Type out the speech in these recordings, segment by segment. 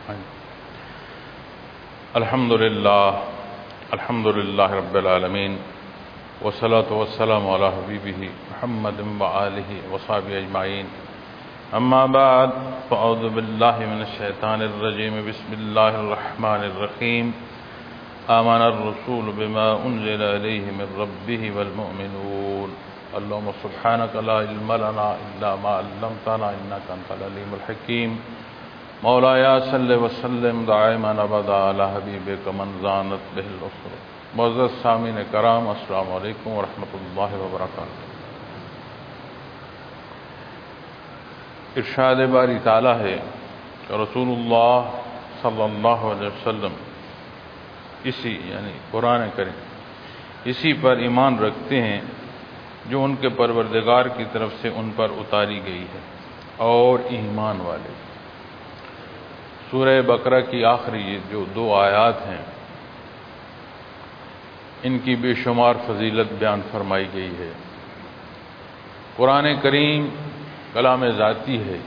الحمد للہ رب العالمین والصلاة والسلام علی حبیبہ محمد وآلہ وصحبہ اجمعین، اما بعد فاعوذ باللہ من الشیطان الرجیم، بسم اللہ الرحمن الرحیم۔ آمن الرسول بما انزل الیہ من ربہ والمؤمنون، اللہم سبحانک لا علم لنا الا ما علمتنا انک انت العلیم الحکیم۔ مولایا صلی وسلم دائما ابدا علی حبیبک من زانت بہ العصر۔ معزز سامعین کرام، السلام علیکم ورحمۃ اللہ وبرکاتہ۔ ارشاد باری تعالی ہے کہ رسول اللہ صلی اللہ علیہ وسلم اسی یعنی قرآن کریم اسی پر ایمان رکھتے ہیں جو ان کے پروردگار کی طرف سے ان پر اتاری گئی ہے، اور ایمان والے۔ سورہ بقرہ کی آخری جو 2 آیات ہیں، ان کی بے شمار فضیلت بیان فرمائی گئی ہے۔ قرآن کریم کلام ذاتی ہے،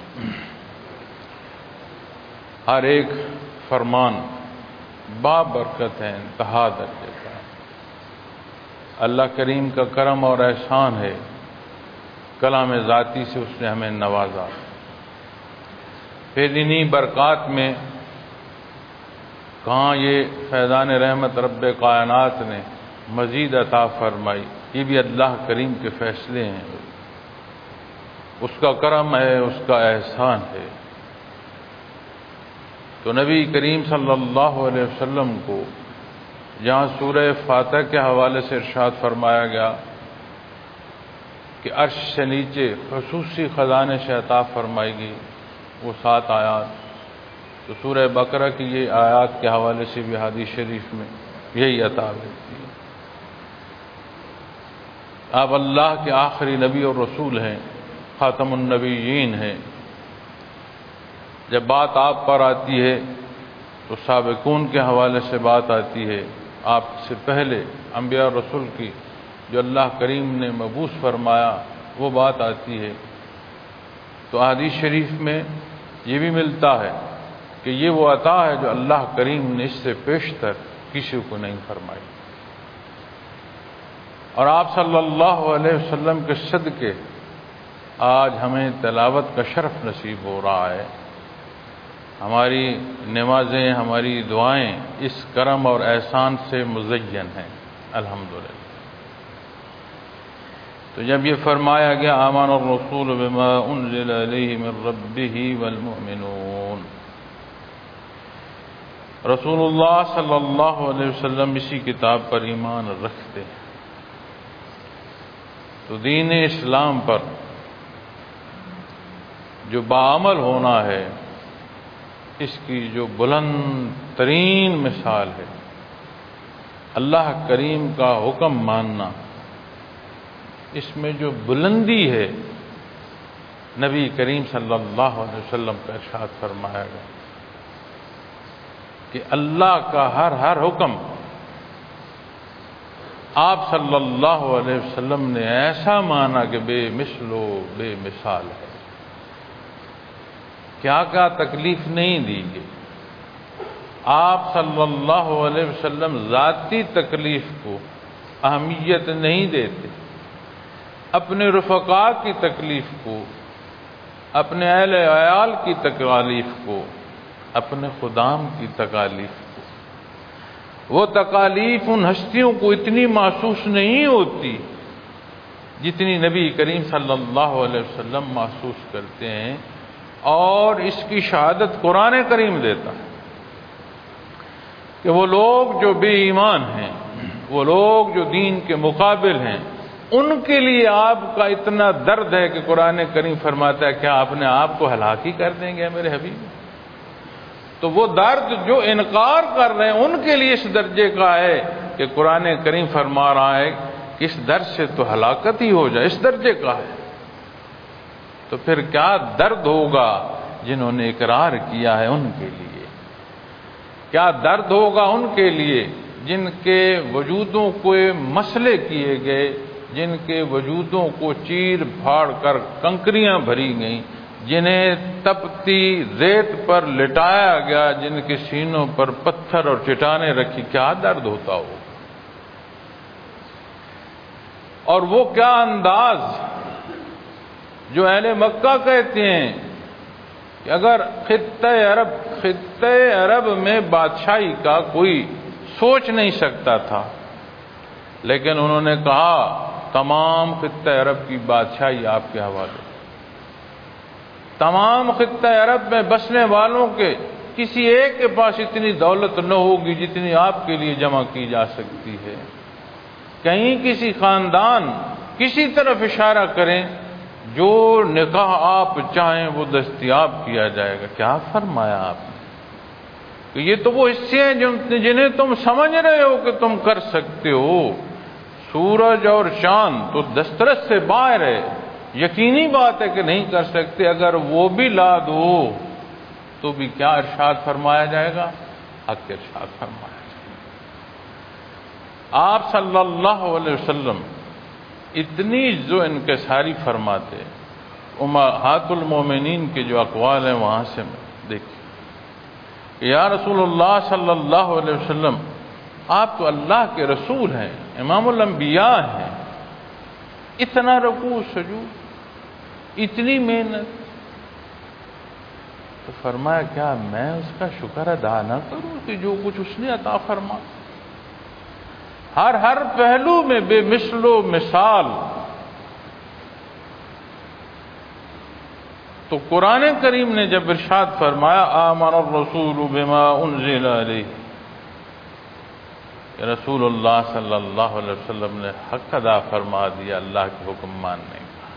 ہر ایک فرمان بابرکت ہے، انتہا درجے کا ہے۔ اللہ کریم کا کرم اور احسان ہے، کلام ذاتی سے اس نے ہمیں نوازا۔ پھر انہی برکات میں کہاں یہ فیضان رحمت رب کائنات نے مزید عطا فرمائی، یہ بھی اللہ کریم کے فیصلے ہیں، اس کا کرم ہے، اس کا احسان ہے۔ تو نبی کریم صلی اللہ علیہ وسلم کو جہاں سورہ فاتح کے حوالے سے ارشاد فرمایا گیا کہ عرش سے نیچے خصوصی خزانے سے عطا فرمائی گئی وہ 7 آیات، تو سورہ بقرہ کی یہ آیات کے حوالے سے بھی حدیث شریف میں یہی عطا ملتی ہے۔ آپ اللہ کے آخری نبی اور رسول ہیں، خاتم النبیین ہیں۔ جب بات آپ پر آتی ہے تو سابقون کے حوالے سے بات آتی ہے، آپ سے پہلے انبیاء اور رسول کی جو اللہ کریم نے مبعوث فرمایا وہ بات آتی ہے۔ تو حدیث شریف میں یہ بھی ملتا ہے کہ یہ وہ عطا ہے جو اللہ کریم نے اس سے پیشتر کسی کو نہیں فرمائی، اور آپ صلی اللہ علیہ وسلم کے صدقے آج ہمیں تلاوت کا شرف نصیب ہو رہا ہے۔ ہماری نمازیں، ہماری دعائیں اس کرم اور احسان سے مزین ہیں، الحمدللہ۔ تو جب یہ فرمایا گیا آمن الرسول بما انزل الیہ من ربہ والمؤمنون، رسول اللہ صلی اللہ علیہ وسلم اسی کتاب پر ایمان رکھتے ہیں۔ تو دین اسلام پر جو بعمل ہونا ہے، اس کی جو بلند ترین مثال ہے اللہ کریم کا حکم ماننا، اس میں جو بلندی ہے نبی کریم صلی اللہ علیہ وسلم کا ارشاد فرمایا گیا کہ اللہ کا ہر حکم آپ صلی اللہ علیہ وسلم نے ایسا مانا کہ بے مثل و بے مثال ہے۔ کیا کیا تکلیف نہیں دی گئی، آپ صلی اللہ علیہ وسلم ذاتی تکلیف کو اہمیت نہیں دیتے، اپنے رفقاء کی تکلیف کو، اپنے اہل عیال کی تکالیف کو، اپنے خدام کی تکالیف کو، وہ تکالیف ان ہستیوں کو اتنی محسوس نہیں ہوتی جتنی نبی کریم صلی اللہ علیہ وسلم محسوس کرتے ہیں، اور اس کی شہادت قرآن کریم دیتا ہے کہ وہ لوگ جو بے ایمان ہیں، وہ لوگ جو دین کے مقابل ہیں، ان کے لیے آپ کا اتنا درد ہے کہ قرآن کریم فرماتا ہے کیا اپنے آپ کو ہلاک ہی کر دیں گے میرے حبیب؟ تو وہ درد جو انکار کر رہے ہیں ان کے لیے اس درجے کا ہے کہ قرآن کریم فرما رہا ہے کہ اس درد سے تو ہلاکت ہی ہو جائے، اس درجے کا ہے۔ تو پھر کیا درد ہوگا جنہوں نے اقرار کیا ہے ان کے لیے، کیا درد ہوگا ان کے لیے جن کے وجودوں کو مسئلے کیے گئے، جن کے وجودوں کو چیر پھاڑ کر کنکریاں بھری گئیں، جنہیں تپتی ریت پر لٹایا گیا، جن کے سینوں پر پتھر اور چٹانیں رکھی، کیا درد ہوتا ہو، اور وہ کیا انداز جو اہل مکہ کہتے ہیں کہ اگر خطہ عرب میں بادشاہی کا کوئی سوچ نہیں سکتا تھا، لیکن انہوں نے کہا تمام خطہ عرب کی بادشاہی آپ کے حوالے، تمام خطہ عرب میں بسنے والوں کے کسی ایک کے پاس اتنی دولت نہ ہوگی جتنی آپ کے لیے جمع کی جا سکتی ہے، کہیں کسی خاندان کسی طرف اشارہ کریں، جو نکاح آپ چاہیں وہ دستیاب کیا جائے گا۔ کیا فرمایا آپ نے کہ یہ تو وہ حصے ہیں جنہیں تم سمجھ رہے ہو کہ تم کر سکتے ہو، سورج اور چاند تو دسترس سے باہر ہے، یقینی بات ہے کہ نہیں کر سکتے، اگر وہ بھی لا دو تو بھی کیا ارشاد فرمایا جائے گا؟ حق ارشاد فرمایا جائے گا۔ آپ صلی اللہ علیہ وسلم اتنی جو انکساری فرماتے، امہات المومنین کے جو اقوال ہیں وہاں سے دیکھیں، یا رسول اللہ صلی اللہ علیہ وسلم آپ تو اللہ کے رسول ہیں، امام الانبیاء ہیں، اتنا رکوع سجود، اتنی محنت، تو فرمایا کیا میں اس کا شکر ادا نہ کروں کہ جو کچھ اس نے عطا فرما، ہر پہلو میں بے مثل و مثال۔ تو قرآن کریم نے جب ارشاد فرمایا آمن الرسول بما انزل علیہ، کہ رسول اللہ صلی اللہ علیہ وسلم نے حق ادا فرما دیا اللہ کے حکم ماننے کا،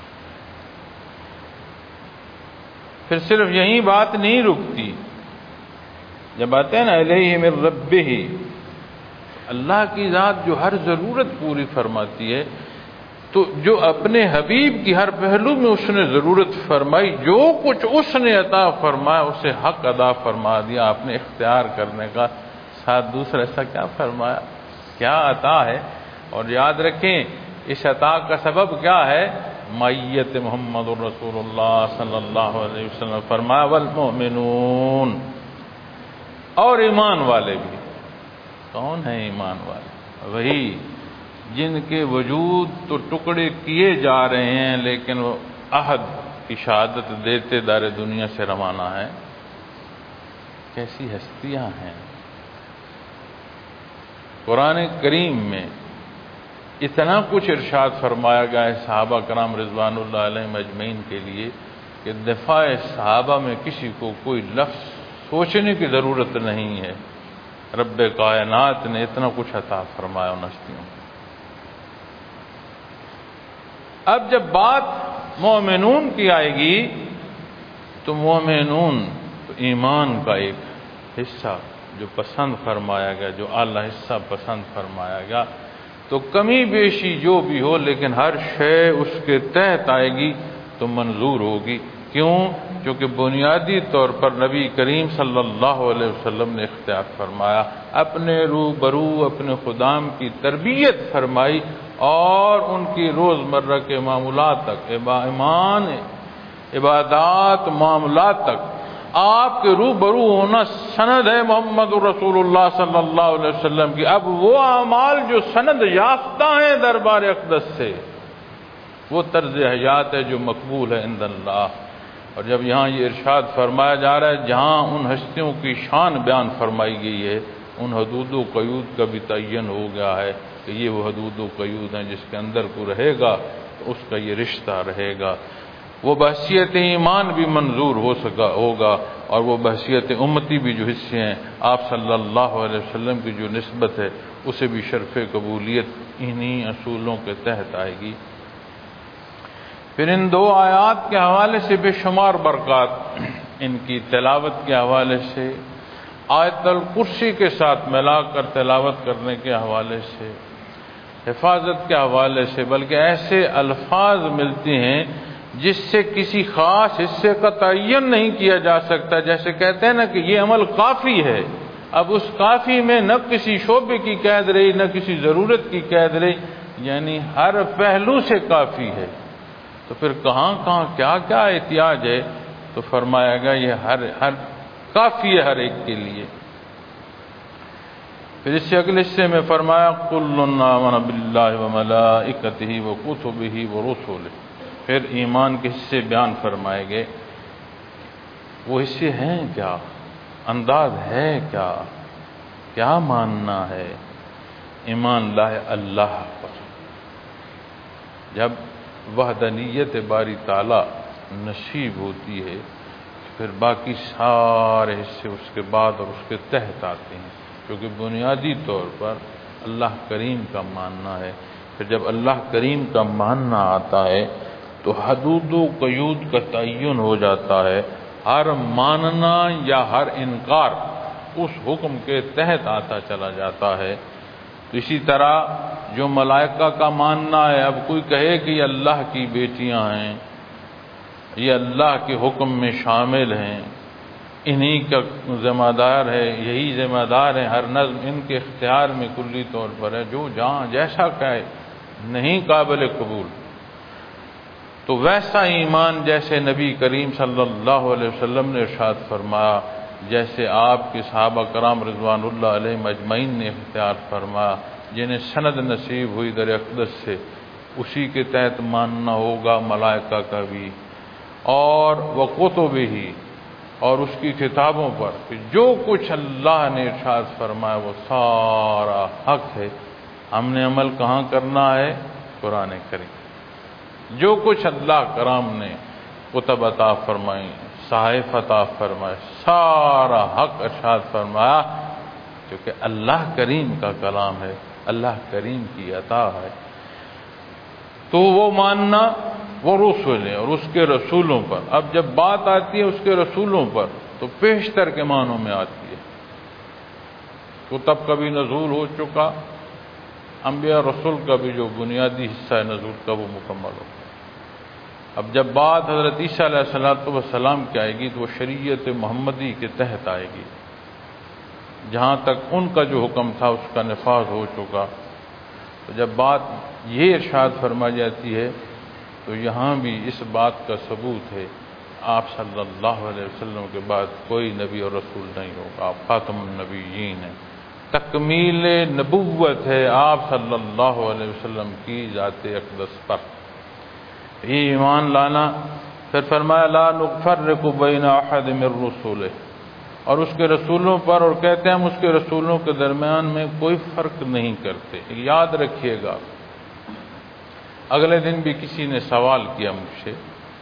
پھر صرف یہی بات نہیں رکتی، جب آتے ہیں نا الیہ من ربہ، اللہ کی ذات جو ہر ضرورت پوری فرماتی ہے، تو جو اپنے حبیب کی ہر پہلو میں اس نے ضرورت فرمائی، جو کچھ اس نے عطا فرمایا اسے حق ادا فرما دیا آپ نے اختیار کرنے کا، ساتھ دوسرا ایسا کیا فرمایا، کیا عطا ہے، اور یاد رکھیں اس عطا کا سبب کیا ہے، معیت محمد رسول اللہ صلی اللہ علیہ وسلم، فرمایا والمؤمنون، اور ایمان والے بھی۔ کون ہیں ایمان والے؟ وہی جن کے وجود تو ٹکڑے کیے جا رہے ہیں لیکن وہ عہد کی شہادت دیتے دار دنیا سے روانہ ہیں۔ کیسی ہستیاں ہیں! قرآن کریم میں اتنا کچھ ارشاد فرمایا گیا ہے صحابہ کرام رضوان اللہ علیہم اجمعین کے لیے کہ دفاع صحابہ میں کسی کو کوئی لفظ سوچنے کی ضرورت نہیں ہے، رب کائنات نے اتنا کچھ عطا فرمایا ان ہستیوں کو۔ اب جب بات مومنون کی آئے گی تو مومنون تو ایمان کا ایک حصہ جو پسند فرمایا گیا، جو اعلیٰ حصہ پسند فرمایا گیا، تو کمی بیشی جو بھی ہو لیکن ہر شے اس کے تحت آئے گی تو منظور ہوگی۔ کیوں؟ کیونکہ بنیادی طور پر نبی کریم صلی اللہ علیہ وسلم نے اختیار فرمایا، اپنے روبرو اپنے خدام کی تربیت فرمائی، اور ان کی روزمرہ کے معاملات تک، ایمان، عبادات، معاملات تک آپ کے روبرو ہونا سند ہے محمد رسول اللہ صلی اللہ علیہ وسلم کی۔ اب وہ اعمال جو سند یافتہ ہیں دربار اقدس سے، وہ طرز حیات ہے جو مقبول ہے عند اللہ۔ اور جب یہاں یہ ارشاد فرمایا جا رہا ہے جہاں ان ہستیوں کی شان بیان فرمائی گئی ہے، ان حدود و قیود کا بھی تعین ہو گیا ہے کہ یہ وہ حدود و قیود ہیں جس کے اندر کو رہے گا تو اس کا یہ رشتہ رہے گا، وہ بحثیت ایمان بھی منظور ہوگا، اور وہ بحثیت امتی بھی جو حصے ہیں آپ صلی اللہ علیہ وسلم کی جو نسبت ہے اسے بھی شرف قبولیت انہی اصولوں کے تحت آئے گی۔ پھر ان دو آیات کے حوالے سے بے شمار برکات، ان کی تلاوت کے حوالے سے، آیت الکرسی کے ساتھ ملا کر تلاوت کرنے کے حوالے سے، حفاظت کے حوالے سے، بلکہ ایسے الفاظ ملتے ہیں جس سے کسی خاص حصے کا تعین نہیں کیا جا سکتا، جیسے کہتے ہیں نا کہ یہ عمل کافی ہے، اب اس کافی میں نہ کسی شعبے کی قید رہی نہ کسی ضرورت کی قید رہی، یعنی ہر پہلو سے کافی ہے، تو پھر کہاں کہاں کیا کیا احتیاج ہے؟ تو فرمایا گیا یہ ہر کافی ہے ہر ایک کے لیے۔ پھر اس سے اگلے حصے میں فرمایا کل آمن باللہ وملائکتہ وکتبہ ورسلہ۔ پھر ایمان کے حصے بیان فرمائے گئے۔ وہ حصے ہیں کیا؟ انداز ہے کیا؟ کیا ماننا ہے؟ ایمان لائے اللہ پر۔ جب وحدانیت باری تعالی نصیب ہوتی ہے پھر باقی سارے حصے اس کے بعد اور اس کے تحت آتے ہیں، کیونکہ بنیادی طور پر اللہ کریم کا ماننا ہے۔ پھر جب اللہ کریم کا ماننا آتا ہے تو حدود و قیود کا تعین ہو جاتا ہے۔ ہر ماننا یا ہر انکار اس حکم کے تحت آتا چلا جاتا ہے۔ تو اسی طرح جو ملائکہ کا ماننا ہے، اب کوئی کہے کہ یہ اللہ کی بیٹیاں ہیں، یہ اللہ کے حکم میں شامل ہیں، انہی کا ذمہ دار ہے، یہی ذمہ دار ہے، ہر نظم ان کے اختیار میں کلی طور پر ہے، جو جہاں جیسا کہے، نہیں قابل قبول۔ تو ویسا ایمان جیسے نبی کریم صلی اللہ علیہ وسلم نے ارشاد فرمایا، جیسے آپ کے صحابہ کرام رضوان اللہ علیہم اجمعین نے اختیار فرمایا، جنہیں سند نصیب ہوئی در اقدس سے، اسی کے تحت ماننا ہوگا ملائکہ کا بھی، اور وکتبہ، اور اس کی کتابوں پر کہ جو کچھ اللہ نے ارشاد فرمایا وہ سارا حق ہے۔ ہم نے عمل کہاں کرنا ہے؟ قرآن کریم۔ جو کچھ اللہ کرام نے کتب عطا فرمائی، صحائف عطا فرمائے، سارا حق ارشاد فرمایا، کیونکہ اللہ کریم کا کلام ہے، اللہ کریم کی عطا ہے۔ تو وہ ماننا وہ رسول ہے اور اس کے رسولوں پر۔ اب جب بات آتی ہے اس کے رسولوں پر تو پیشتر کے معنوں میں آتی ہے۔ کتب کا بھی نزول ہو چکا، انبیاء رسول کا بھی جو بنیادی حصہ ہے نزول کا وہ مکمل ہو۔ اب جب بات حضرت عیسیٰ علیہ السلام کی آئے گی تو وہ شریعت محمدی کے تحت آئے گی۔ جہاں تک ان کا جو حکم تھا اس کا نفاذ ہو چکا، تو جب بات یہ ارشاد فرمائی جاتی ہے تو یہاں بھی اس بات کا ثبوت ہے آپ صلی اللہ علیہ وسلم کے بعد کوئی نبی اور رسول نہیں ہوگا، آپ خاتم النبیین ہیں، تکمیل نبوت ہے آپ صلی اللہ علیہ وسلم کی ذات اقدس پر۔ یہ ایمان لانا۔ پھر فرمایا لا نفرق بین احد من رسولہ، اور اس کے رسولوں پر، اور کہتے ہیں ہم اس کے رسولوں کے درمیان میں کوئی فرق نہیں کرتے۔ یاد رکھیے گا، اگلے دن بھی کسی نے سوال کیا مجھ سے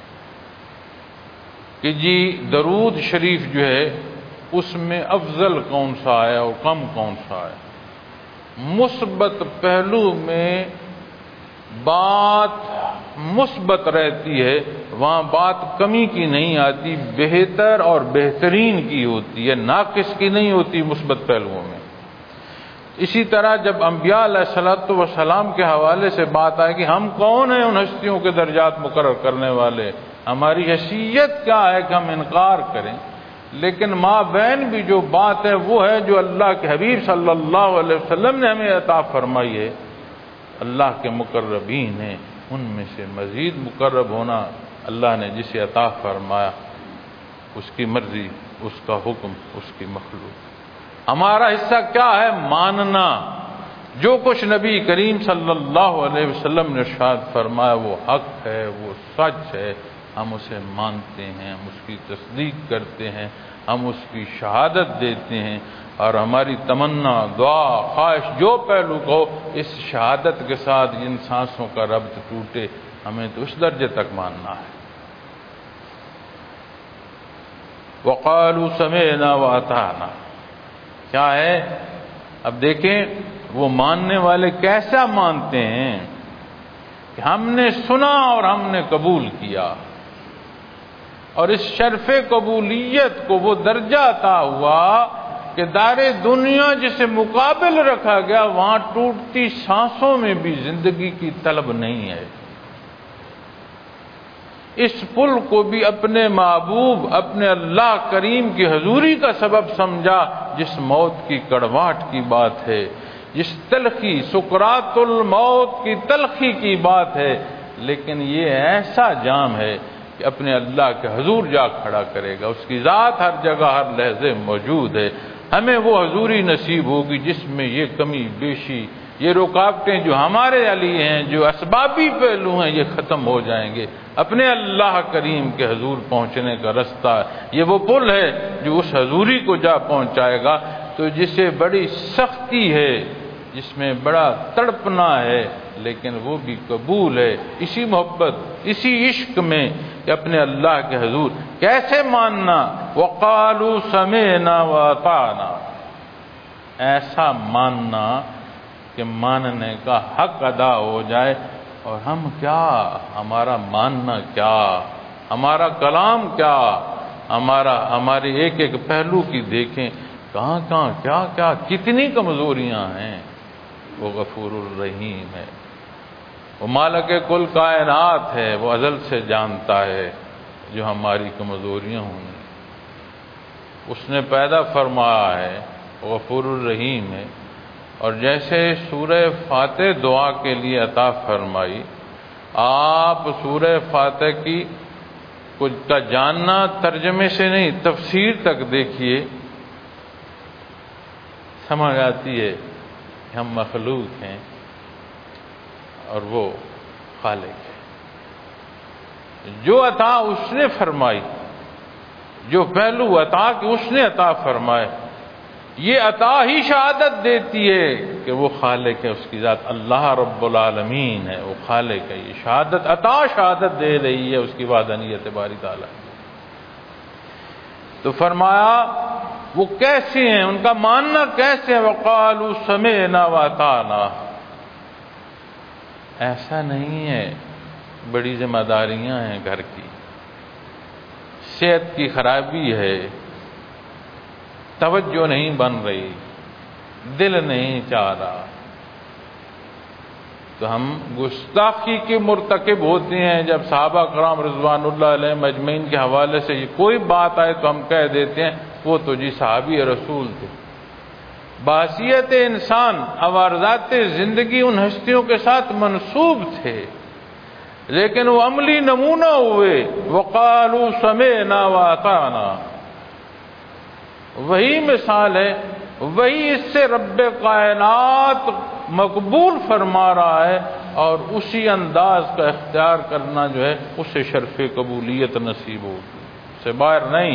کہ جی درود شریف جو ہے اس میں افضل کون سا ہے اور کم کون سا ہے؟ مثبت پہلو میں بات مثبت رہتی ہے، وہاں بات کمی کی نہیں آتی، بہتر اور بہترین کی ہوتی ہے، ناقص کی نہیں ہوتی مثبت پہلوؤں میں۔ اسی طرح جب انبیاء علیہ السلام کے حوالے سے بات آئے کہ ہم کون ہیں ان ہستیوں کے درجات مقرر کرنے والے، ہماری حیثیت کیا ہے کہ ہم انکار کریں، لیکن ماں بین بھی جو بات ہے وہ ہے جو اللہ کے حبیب صلی اللہ علیہ وسلم نے ہمیں عطا فرمائی ہے۔ اللہ کے مقربین ہیں، ان میں سے مزید مقرب ہونا اللہ نے جسے عطا فرمایا، اس کی مرضی، اس کا حکم، اس کی مخلوق۔ ہمارا حصہ کیا ہے؟ ماننا۔ جو کچھ نبی کریم صلی اللہ علیہ وسلم نے ارشاد فرمایا وہ حق ہے، وہ سچ ہے، ہم اسے مانتے ہیں، ہم اس کی تصدیق کرتے ہیں، ہم اس کی شہادت دیتے ہیں، اور ہماری تمنا، دعا، خواہش جو پہلو کو اس شہادت کے ساتھ جن سانسوں کا ربط ٹوٹے، ہمیں تو اس درجے تک ماننا ہے۔ وقالوا سمعنا واطعنا، کیا ہے؟ اب دیکھیں وہ ماننے والے کیسا مانتے ہیں کہ ہم نے سنا اور ہم نے قبول کیا، اور اس شرف قبولیت کو وہ درجہ عطا ہوا کہ دار دنیا جسے مقابل رکھا گیا وہاں ٹوٹتی سانسوں میں بھی زندگی کی طلب نہیں ہے۔ اس پل کو بھی اپنے محبوب، اپنے اللہ کریم کی حضوری کا سبب سمجھا، جس موت کی کڑواہٹ کی بات ہے، جس تلخی، سکرات الموت کی تلخی کی بات ہے، لیکن یہ ایسا جام ہے کہ اپنے اللہ کے حضور جا کھڑا کرے گا، اس کی ذات ہر جگہ ہر لحظے موجود ہے۔ ہمیں وہ حضوری نصیب ہوگی جس میں یہ کمی بیشی، یہ رکاوٹیں جو ہمارے لیے ہیں، جو اسبابی پہلو ہیں، یہ ختم ہو جائیں گے۔ اپنے اللہ کریم کے حضور پہنچنے کا رستہ یہ وہ پل ہے جو اس حضوری کو جا پہنچائے گا۔ تو جسے بڑی سختی ہے، جس میں بڑا تڑپنا ہے، لیکن وہ بھی قبول ہے، اسی محبت، اسی عشق میں کہ اپنے اللہ کے حضور کیسے ماننا، وقالوا سمعنا واطعنا، ایسا ماننا کہ ماننے کا حق ادا ہو جائے۔ اور ہم کیا، ہمارا ماننا کیا، ہمارا کلام کیا، ہمارے ایک ایک پہلو کی دیکھیں، کہاں کہاں کیا کیا کتنی کمزوریاں ہیں۔ وہ غفور الرحیم ہے، وہ مالک کل کائنات ہے، وہ ازل سے جانتا ہے جو ہماری کمزوریاں ہوں گی، اس نے پیدا فرمایا ہے، وہ غفور الرحیم ہے۔ اور جیسے سورہ فاتح دعا کے لیے عطا فرمائی، آپ سورہ فاتح کی کچھ کا جاننا ترجمے سے نہیں، تفسیر تک دیکھیے، سمجھ آتی ہے کہ ہم مخلوق ہیں اور وہ خالق ہے۔ جو عطا اس نے فرمائی، جو پہلو عطا کہ اس نے عطا فرمائے، یہ عطا ہی شہادت دیتی ہے کہ وہ خالق ہے، اس کی ذات اللہ رب العالمین ہے، وہ خالق ہے۔ یہ شہادت، عطا شہادت دے رہی ہے اس کی وحدانیت باری تعالیٰ۔ تو فرمایا وہ کیسے ہیں، ان کا ماننا کیسے ہے، وقالوا سمعنا واطعنا۔ ایسا نہیں ہے بڑی ذمہ داریاں ہیں گھر کی، صحت کی خرابی ہے، توجہ نہیں بن رہی، دل نہیں چاہ رہا، تو ہم گستاخی کے مرتکب ہوتے ہیں۔ جب صحابہ کرام رضوان اللہ علیہ مجمعین کے حوالے سے یہ کوئی بات آئے تو ہم کہہ دیتے ہیں وہ تو جی صحابی رسول تھے، بحیثیت انسان عوارضات زندگی ان ہستیوں کے ساتھ منسوب تھے، لیکن وہ عملی نمونہ ہوئے، وقالوا سمعنا واطعنا۔ وہی مثال ہے، وہی اس سے رب کائنات مقبول فرما رہا ہے، اور اسی انداز کا اختیار کرنا جو ہے اسے شرف قبولیت نصیب ہوگی، سے باہر نہیں۔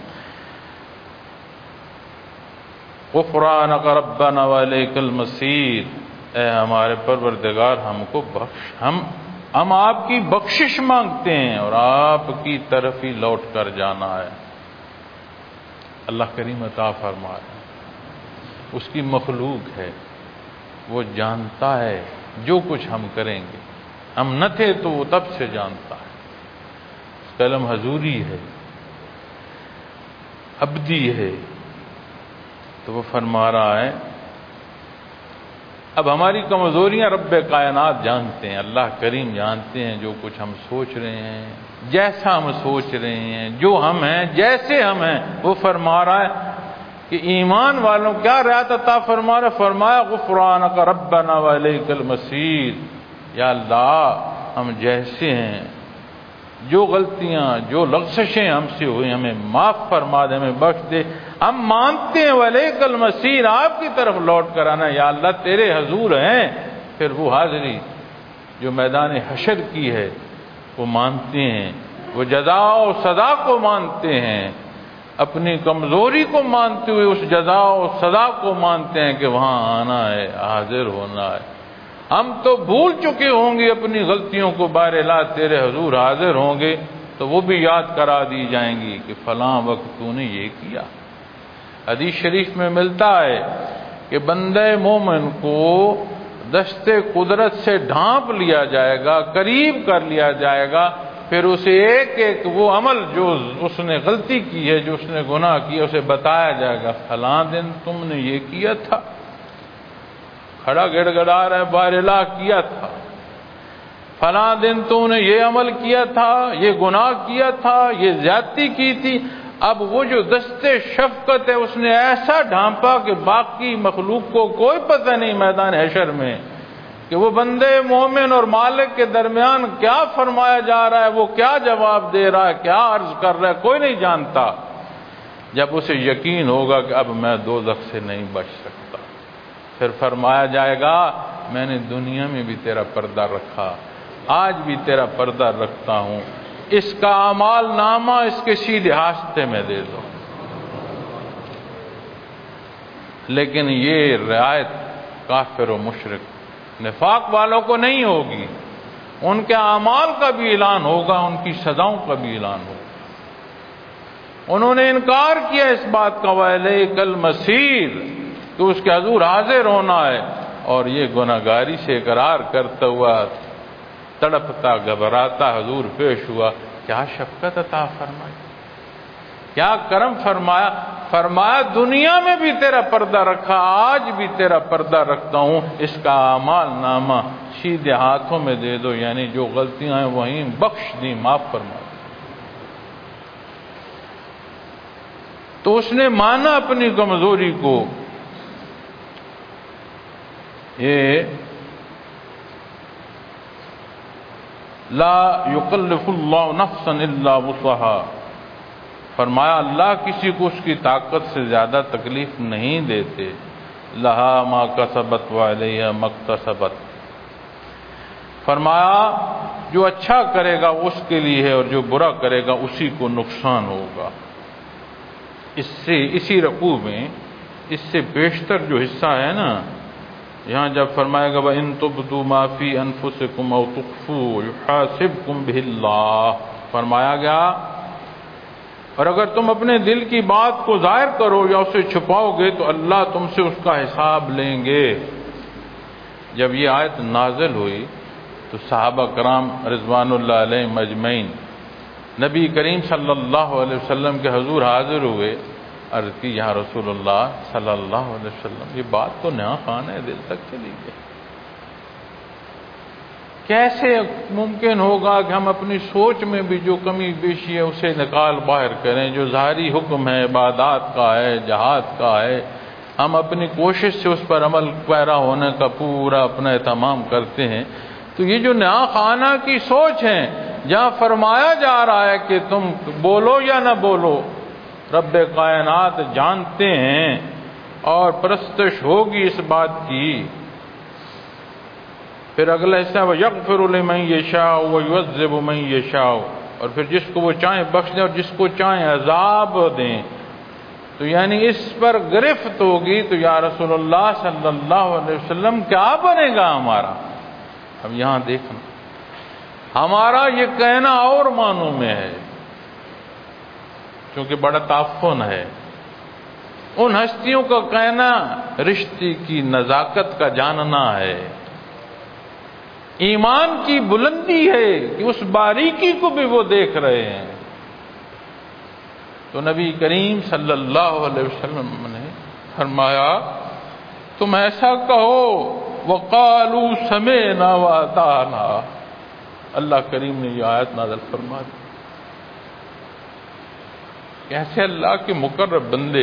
غفرانک ربنا والیک المصیر، اے ہمارے پروردگار ہم کو بخش، ہم آپ کی بخشش مانگتے ہیں اور آپ کی طرف ہی لوٹ کر جانا ہے۔ اللہ کریم عطا فرمائے، اس کی مخلوق ہے، وہ جانتا ہے جو کچھ ہم کریں گے، ہم نہ تھے تو وہ تب سے جانتا ہے۔ اس کا علم حضوری ہے، ابدی ہے۔ تو وہ فرما رہا ہے اب ہماری کمزوریاں رب کائنات جانتے ہیں، اللہ کریم جانتے ہیں جو کچھ ہم سوچ رہے ہیں، جیسا ہم سوچ رہے ہیں، جو ہم ہیں، جیسے ہم ہیں۔ وہ فرما رہا ہے کہ ایمان والوں کیا رعایت عطا فرما رہا ہے، فرمایا غفرانک ربنا والیک المصیر، یا اللہ ہم جیسے ہیں، جو غلطیاں، جو لغزشیں ہم سے ہوئی ہمیں معاف فرما دے، ہمیں بخش دے۔ ہم مانتے ہیں والیک المصیر، آپ کی طرف لوٹ کر آنا، یا اللہ تیرے حضور ہیں۔ پھر وہ حاضری جو میدان حشر کی ہے وہ مانتے ہیں، وہ جزا و سزا کو مانتے ہیں، اپنی کمزوری کو مانتے ہوئے اس جزا و سزا کو مانتے ہیں کہ وہاں آنا ہے، حاضر ہونا ہے۔ ہم تو بھول چکے ہوں گے اپنی غلطیوں کو، بار لا تیرے حضور حاضر ہوں گے تو وہ بھی یاد کرا دی جائیں گی کہ فلاں وقت تو نے یہ کیا۔ حدیث شریف میں ملتا ہے کہ بندہ مومن کو دستے قدرت سے ڈھانپ لیا جائے گا، قریب کر لیا جائے گا، پھر اسے ایک ایک وہ عمل جو اس نے غلطی کی ہے، جو اس نے گناہ کیا، اسے بتایا جائے گا، فلاں دن تم نے یہ کیا تھا، کھڑا گڑ گڑا رہا ہے، بارلا کیا تھا، فلاں دن تم نے یہ عمل کیا تھا، یہ گناہ کیا تھا، یہ زیادتی کی تھی۔ اب وہ جو دستے شفقت ہے اس نے ایسا ڈھانپا کہ باقی مخلوق کو کوئی پتہ نہیں میدان حشر میں کہ وہ بندے مومن اور مالک کے درمیان کیا فرمایا جا رہا ہے، وہ کیا جواب دے رہا ہے، کیا عرض کر رہا ہے، کوئی نہیں جانتا۔ جب اسے یقین ہوگا کہ اب میں دوزخ سے نہیں بچ سکتا، پھر فرمایا جائے گا میں نے دنیا میں بھی تیرا پردہ رکھا، آج بھی تیرا پردہ رکھتا ہوں، اس کا اعمال نامہ اس کے سیدھے ہاستے میں دے دو۔ لیکن یہ رعایت کافر و مشرک نفاق والوں کو نہیں ہوگی، ان کے اعمال کا بھی اعلان ہوگا، ان کی سزاؤں کا بھی اعلان ہوگا۔ انہوں نے انکار کیا اس بات کا، وَإِلَيْكَ الْمَصِيرُ، کہ اس کے حضور حاضر ہونا ہے، اور یہ گناہگاری سے اقرار کرتا ہوا تڑپتا گھبراتا حضور پیش ہوا۔ کیا شفقت عطا فرمائی، کیا کرم فرمایا، فرمایا دنیا میں بھی تیرا پردہ رکھا، آج بھی تیرا پردہ رکھتا ہوں، اس کا اعمال نامہ سیدھے ہاتھوں میں دے دو، یعنی جو غلطیاں ہیں وہیں بخش دی، معاف فرما۔ تو اس نے مانا اپنی کمزوری کو۔ یہ لا یکلف اللہ نفسا الا وسعها، فرمایا اللہ کسی کو اس کی طاقت سے زیادہ تکلیف نہیں دیتے۔ لہا ما کسبت وعلیہا ما اکتسبت، فرمایا جو اچھا کرے گا اس کے لیے ہے، اور جو برا کرے گا اسی کو نقصان ہوگا۔ اسی رکوع میں اس سے بیشتر جو حصہ ہے نا، یہاں جب فرمائے گا وَإِن تُبْدُوا مَا فِي أَنفُسِكُمْ أَوْ تُخْفُوهُ يُحَاسِبْكُم بِهِ اللَّهُ، فرمایا گیا اور اگر تم اپنے دل کی بات کو ظاہر کرو یا اسے چھپاؤ گے تو اللہ تم سے اس کا حساب لیں گے۔ جب یہ آیت نازل ہوئی تو صحابہ کرام رضوان اللہ علیہم اجمعین نبی کریم صلی اللہ علیہ وسلم کے حضور حاضر ہوئے، عرض کی یا رسول اللہ صلی اللہ علیہ وسلم یہ بات تو نیا خان ہے، دل تک چلی گئی، کیسے ممکن ہوگا کہ ہم اپنی سوچ میں بھی جو کمی بیشی ہے اسے نکال باہر کریں، جو ظاہری حکم ہے عبادات کا ہے، جہاد کا ہے، ہم اپنی کوشش سے اس پر عمل پیرا ہونے کا پورا اپنا اہتمام کرتے ہیں۔ تو یہ جو نیا خانہ کی سوچ ہے، جہاں فرمایا جا رہا ہے کہ تم بولو یا نہ بولو رب کائنات جانتے ہیں اور پرستش ہوگی اس بات کی۔ پھر اگلا حصہ وَيَغْفِرُ لِمَن يَشَاءُ وَيُعَذِّبُ مَن يَشَاءُ، اور پھر جس کو وہ چاہیں بخش دیں اور جس کو چاہیں عذاب دیں۔ تو یعنی اس پر گرفت ہوگی تو یا رسول اللہ صلی اللہ علیہ وسلم کیا بنے گا ہمارا؟ اب یہاں دیکھنا، ہمارا یہ کہنا اور معنوں میں ہے کیونکہ بڑا تعفن ہے، ان ہستیوں کا کہنا رشتے کی نزاکت کا جاننا ہے، ایمان کی بلندی ہے کہ اس باریکی کو بھی وہ دیکھ رہے ہیں۔ تو نبی کریم صلی اللہ علیہ وسلم نے فرمایا تم ایسا کہو وَقَالُوا سَمِعْنَا وَأَطَعْنَا، اللہ کریم نے یہ آیت نازل فرما دی۔ کیسے اللہ کے مقرب بندے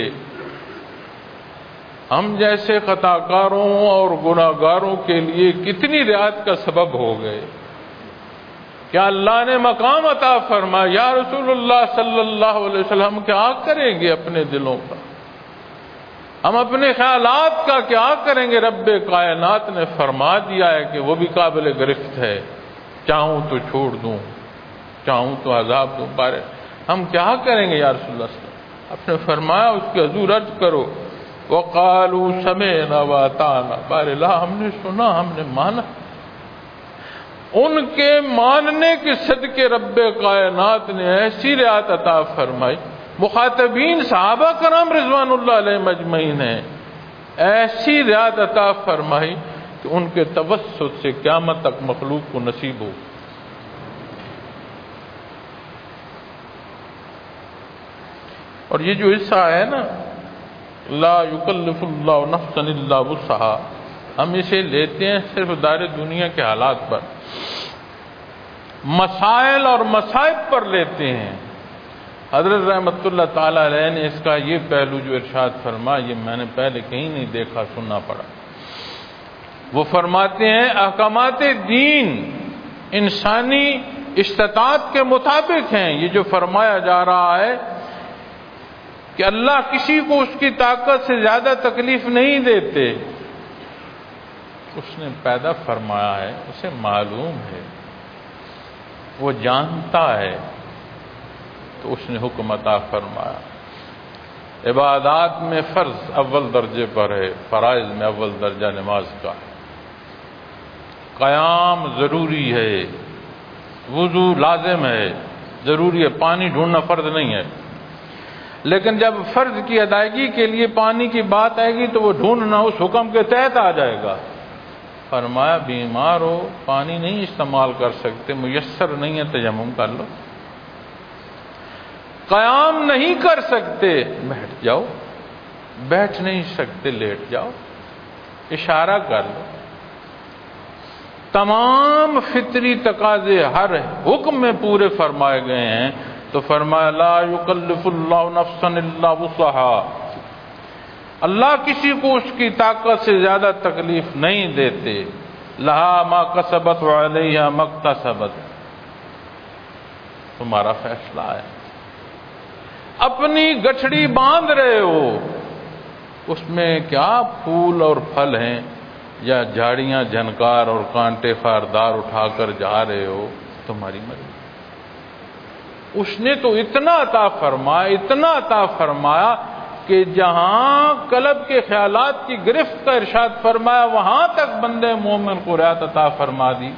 ہم جیسے خطا کاروں اور گناہ گاروں کے لیے کتنی رعایت کا سبب ہو گئے۔ کیا اللہ نے مقام عطا فرمایا یا رسول اللہ صلی اللہ علیہ وسلم کیا کریں گے اپنے دلوں کا، ہم اپنے خیالات کا کیا کریں گے؟ رب کائنات نے فرما دیا ہے کہ وہ بھی قابل گرفت ہے، چاہوں تو چھوڑ دوں، چاہوں تو عذاب دوں، بارے ہم کیا کریں گے یا رسول اللہ صلی اللہ علیہ وسلم؟ آپ نے فرمایا اس کے حضور عرض کرو وَقَالُوا سَمِعْنَا وَأَطَعْنَا، بارے اللہ ہم نے سنا، ہم نے مانا۔ ان کے ماننے کے صدقے رب کائنات نے ایسی رعایت عطا فرمائی، مخاطبین صحابہ کرام رضوان اللہ علیہ مجمعین ہیں، ایسی رعایت عطا فرمائی کہ ان کے توسط سے قیامت تک مخلوق کو نصیب ہو۔ اور یہ جو حصہ ہے نا لا یکلف اللہ نفسا الا وسعها، ہم اسے لیتے ہیں صرف دار دنیا کے حالات پر، مسائل اور مصائب پر لیتے ہیں۔ حضرت رحمت اللہ تعالی علیہ نے اس کا یہ پہلو جو ارشاد فرما، یہ میں نے پہلے کہیں نہیں دیکھا، سننا پڑا۔ وہ فرماتے ہیں احکامات دین انسانی استطاعت کے مطابق ہیں. یہ جو فرمایا جا رہا ہے کہ اللہ کسی کو اس کی طاقت سے زیادہ تکلیف نہیں دیتے، اس نے پیدا فرمایا ہے، اسے معلوم ہے، وہ جانتا ہے، تو اس نے حکم عطا فرمایا. عبادات میں فرض اول درجے پر ہے، فرائض میں اول درجہ نماز کا ہے. قیام ضروری ہے، وضو لازم ہے، ضروری ہے، پانی ڈھونڈنا فرض نہیں ہے. لیکن جب فرض کی ادائیگی کے لیے پانی کی بات آئے گی تو وہ ڈھونڈنا اس حکم کے تحت آ جائے گا. فرمایا بیمار ہو، پانی نہیں استعمال کر سکتے، میسر نہیں ہے، تیمم کر لو. قیام نہیں کر سکتے، بیٹھ جاؤ. بیٹھ نہیں سکتے، لیٹ جاؤ، اشارہ کر لو. تمام فطری تقاضے ہر حکم میں پورے فرمائے گئے ہیں. تو فرمایا لا یکلف اللہ نفسا الا وسعها، اللہ کسی کو اس کی طاقت سے زیادہ تکلیف نہیں دیتے. لہا ما کسبت وعلیہا ما اکتسبت، تمہارا فیصلہ ہے. اپنی گٹھڑی باندھ رہے ہو، اس میں کیا پھول اور پھل ہیں یا جھاڑیاں جھنکار اور کانٹے خاردار اٹھا کر جا رہے ہو، تمہاری مرضی. اس نے تو اتنا عطا فرمایا، اتنا عطا فرمایا کہ جہاں قلب کے خیالات کی گرفت کا ارشاد فرمایا وہاں تک بندے مومن کو رعایت عطا فرما دی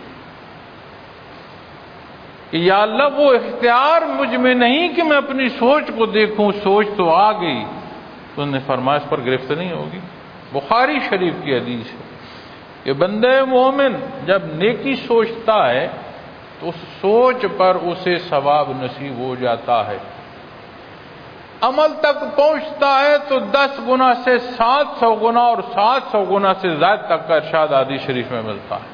کہ یا اللہ وہ اختیار مجھ میں نہیں کہ میں اپنی سوچ کو دیکھوں، سوچ تو آ گئی، تو نے فرمایا اس پر گرفت نہیں ہوگی. بخاری شریف کی حدیث ہے کہ بندے مومن جب نیکی سوچتا ہے تو اس سوچ پر اسے ثواب نصیب ہو جاتا ہے. عمل تک پہنچتا ہے تو 10 گنا سے 700 گنا اور 700 گنا سے زائد تک کا ارشاد حدیث شریف میں ملتا ہے.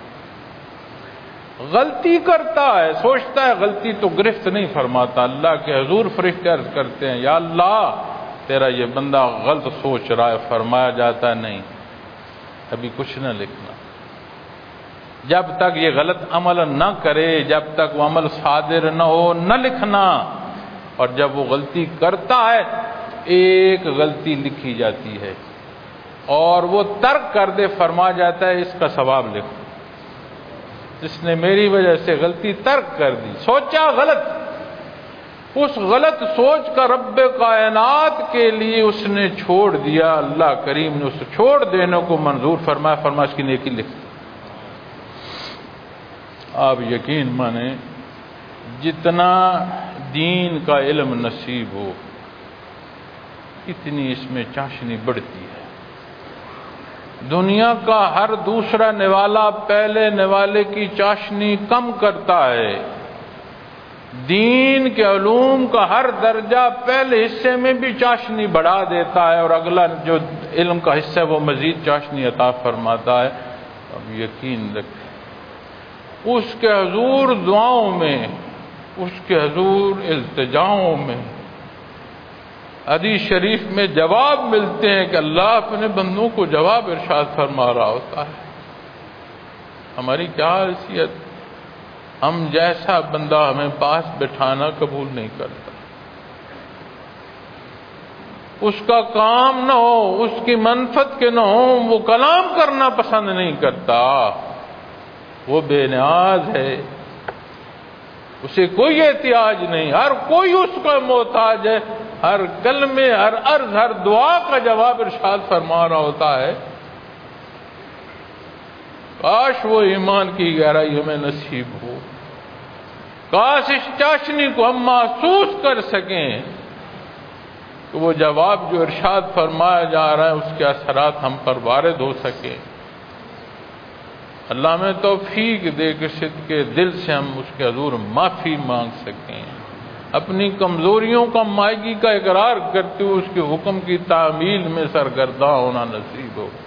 غلطی کرتا ہے، سوچتا ہے غلطی، تو گرفت نہیں فرماتا. اللہ کے حضور فرشتے عرض کرتے ہیں یا اللہ تیرا یہ بندہ غلط سوچ رہا ہے. فرمایا جاتا ہے نہیں، ابھی کچھ نہ لکھنا. جب تک یہ غلط عمل نہ کرے، جب تک وہ عمل صادر نہ ہو، نہ لکھنا. اور جب وہ غلطی کرتا ہے ایک غلطی لکھی جاتی ہے اور وہ ترک کر دے، فرما جاتا ہے اس کا ثواب لکھو. جس نے میری وجہ سے غلطی ترک کر دی، سوچا غلط، اس غلط سوچ کا رب کائنات کے لیے اس نے چھوڑ دیا. اللہ کریم نے اسے چھوڑ دینے کو منظور فرمایا. فرمایا اس کی نیکی لکھ. آپ یقین مانیں جتنا دین کا علم نصیب ہو اتنی اس میں چاشنی بڑھتی ہے. دنیا کا ہر دوسرا نوالا پہلے نوالے کی چاشنی کم کرتا ہے. دین کے علوم کا ہر درجہ پہلے حصے میں بھی چاشنی بڑھا دیتا ہے اور اگلا جو علم کا حصہ ہے وہ مزید چاشنی عطا فرماتا ہے. اب یقین رکھیں اس کے حضور دعاؤں میں، اس کے حضور التجاؤں میں حدیث شریف میں جواب ملتے ہیں کہ اللہ اپنے بندوں کو جواب ارشاد فرما رہا ہوتا ہے. ہماری کیا حیثیت، ہم جیسا بندہ ہمیں پاس بٹھانا قبول نہیں کرتا. اس کا کام نہ ہو، اس کی منفعت کے نہ ہو، وہ کلام کرنا پسند نہیں کرتا. وہ بے نیاز ہے، اسے کوئی احتیاج نہیں، ہر کوئی اس کا محتاج ہے. ہر کلمے، ہر عرض، ہر دعا کا جواب ارشاد فرما رہا ہوتا ہے. کاش وہ ایمان کی گہرائی ہمیں نصیب ہو، کاش اس چاشنی کو ہم محسوس کر سکیں کہ وہ جواب جو ارشاد فرمایا جا رہا ہے اس کے اثرات ہم پر وارد ہو سکیں. اللہ میں توفیق دے کہ صدق کے دل سے ہم اس کے حضور معافی مانگ سکیں، اپنی کمزوریوں کا مائگی کا اقرار کرتے ہوئے اس کے حکم کی تعمیل میں سرگرداں ہونا نصیب ہو.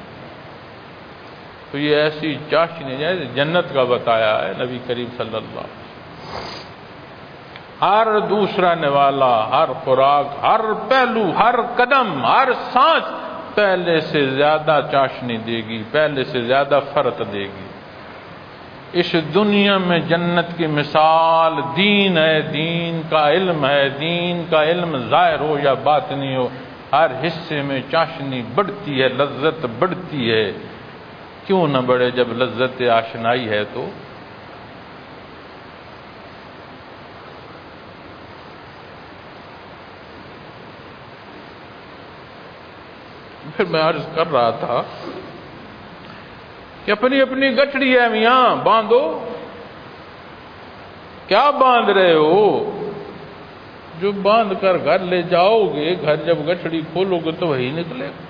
تو یہ ایسی چاشنی جیسے جنت کا بتایا ہے نبی کریم صلی اللہ علیہ وسلم. ہر دوسرا نوالا، ہر خوراک، ہر پہلو، ہر قدم، ہر سانس پہلے سے زیادہ چاشنی دے گی، پہلے سے زیادہ فرق دے گی۔ اس دنیا میں جنت کی مثال دین ہے، دین کا علم ہے، دین کا علم ظاہر ہو یا باطنی ہو، ہر حصے میں چاشنی بڑھتی ہے، لذت بڑھتی ہے۔ کیوں نہ بڑھے جب لذت آشنائی ہے تو؟ پھر میں عرض کر رہا تھا کہ اپنی اپنی گٹھڑی ہے میاں، باندھو۔ کیا باندھ رہے ہو؟ جو باندھ کر گھر لے جاؤ گے، گھر جب گٹھڑی کھولو گے تو وہی نکلے گا۔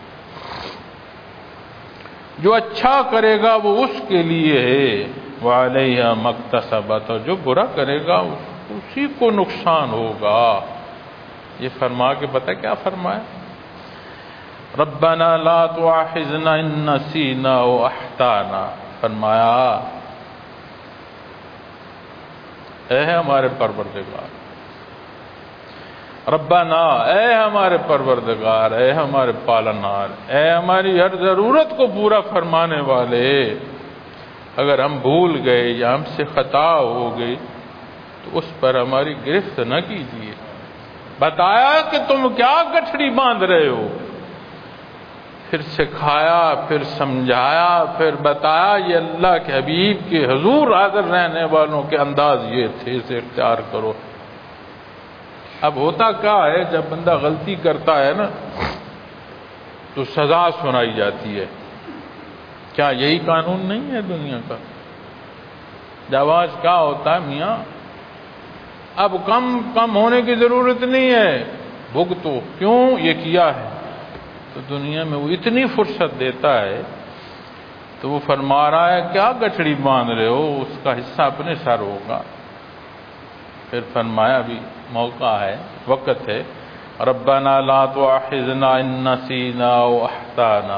جو اچھا کرے گا وہ اس کے لیے ہے، وَعَلَيْهَا مَكْتَسَبَتْ، اور جو برا کرے گا اسی کو نقصان ہوگا۔ یہ فرما کے پتہ کیا فرمایا؟ ربنا لا تؤاخذنا ان نسینا او اخطانا، فرمایا اے ہمارے پروردگار، ربنا اے ہمارے پروردگار، اے ہمارے پالنہار، اے ہماری ہر ضرورت کو پورا فرمانے والے، اگر ہم بھول گئے یا ہم سے خطا ہو گئی تو اس پر ہماری گرفت نہ کیجیے۔ بتایا کہ تم کیا گٹھڑی باندھ رہے ہو، پھر سکھایا، پھر سمجھایا، پھر بتایا یہ اللہ کے حبیب کے حضور حاضر رہنے والوں کے انداز یہ تھے، اسے اختیار کرو۔ اب ہوتا کیا ہے، جب بندہ غلطی کرتا ہے نا تو سزا سنائی جاتی ہے۔ کیا یہی قانون نہیں ہے دنیا کا؟ جواز کیا ہوتا ہے میاں، اب کم ہونے کی ضرورت نہیں ہے، بھگتو، کیوں یہ کیا ہے؟ تو دنیا میں وہ اتنی فرصت دیتا ہے، تو وہ فرما رہا ہے کیا گٹھڑی باندھ رہے ہو، اس کا حصہ اپنے سر ہوگا۔ پھر فرمایا بھی موقع ہے، وقت ہے، ربنا لا تؤاخذنا ان نسینا او اخطانا،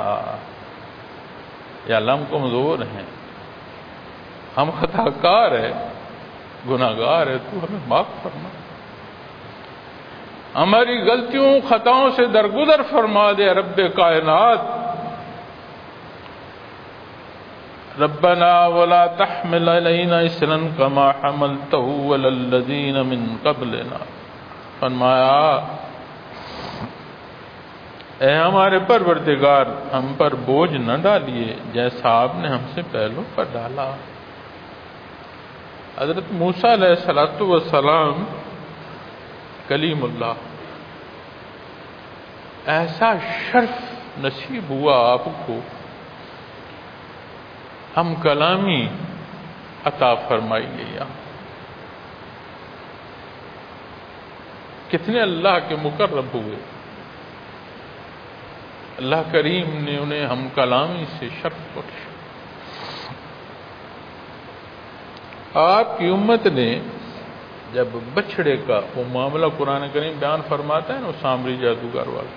یا اللہ ہم کمزور ہیں، ہم خطا کار ہیں، گناہ گار ہے، تو ہمیں معاف فرما، ہماری غلطیوں خطاؤں سے درگزر فرما دے رب کائنات۔ ربنا ولا تحمل علينا اصرا كما حملته على الذين من قبلنا، فرمایا اے ہمارے پروردگار، ہم پر بوجھ نہ ڈالیے جیسا آپ نے ہم سے پہلوں پر ڈالا۔ حضرت موسیٰ علیہ السلام کلیم اللہ، ایسا شرف نصیب ہوا آپ کو، ہم کلامی عطا فرمائی گئی۔ کتنے اللہ کے مقرب ہوئے، اللہ کریم نے انہیں ہم کلامی سے شرف بخشا۔ آپ کی امت نے جب بچھڑے کا وہ معاملہ قرآن کریم بیان فرماتا ہے نا، سامری جادوگر والا،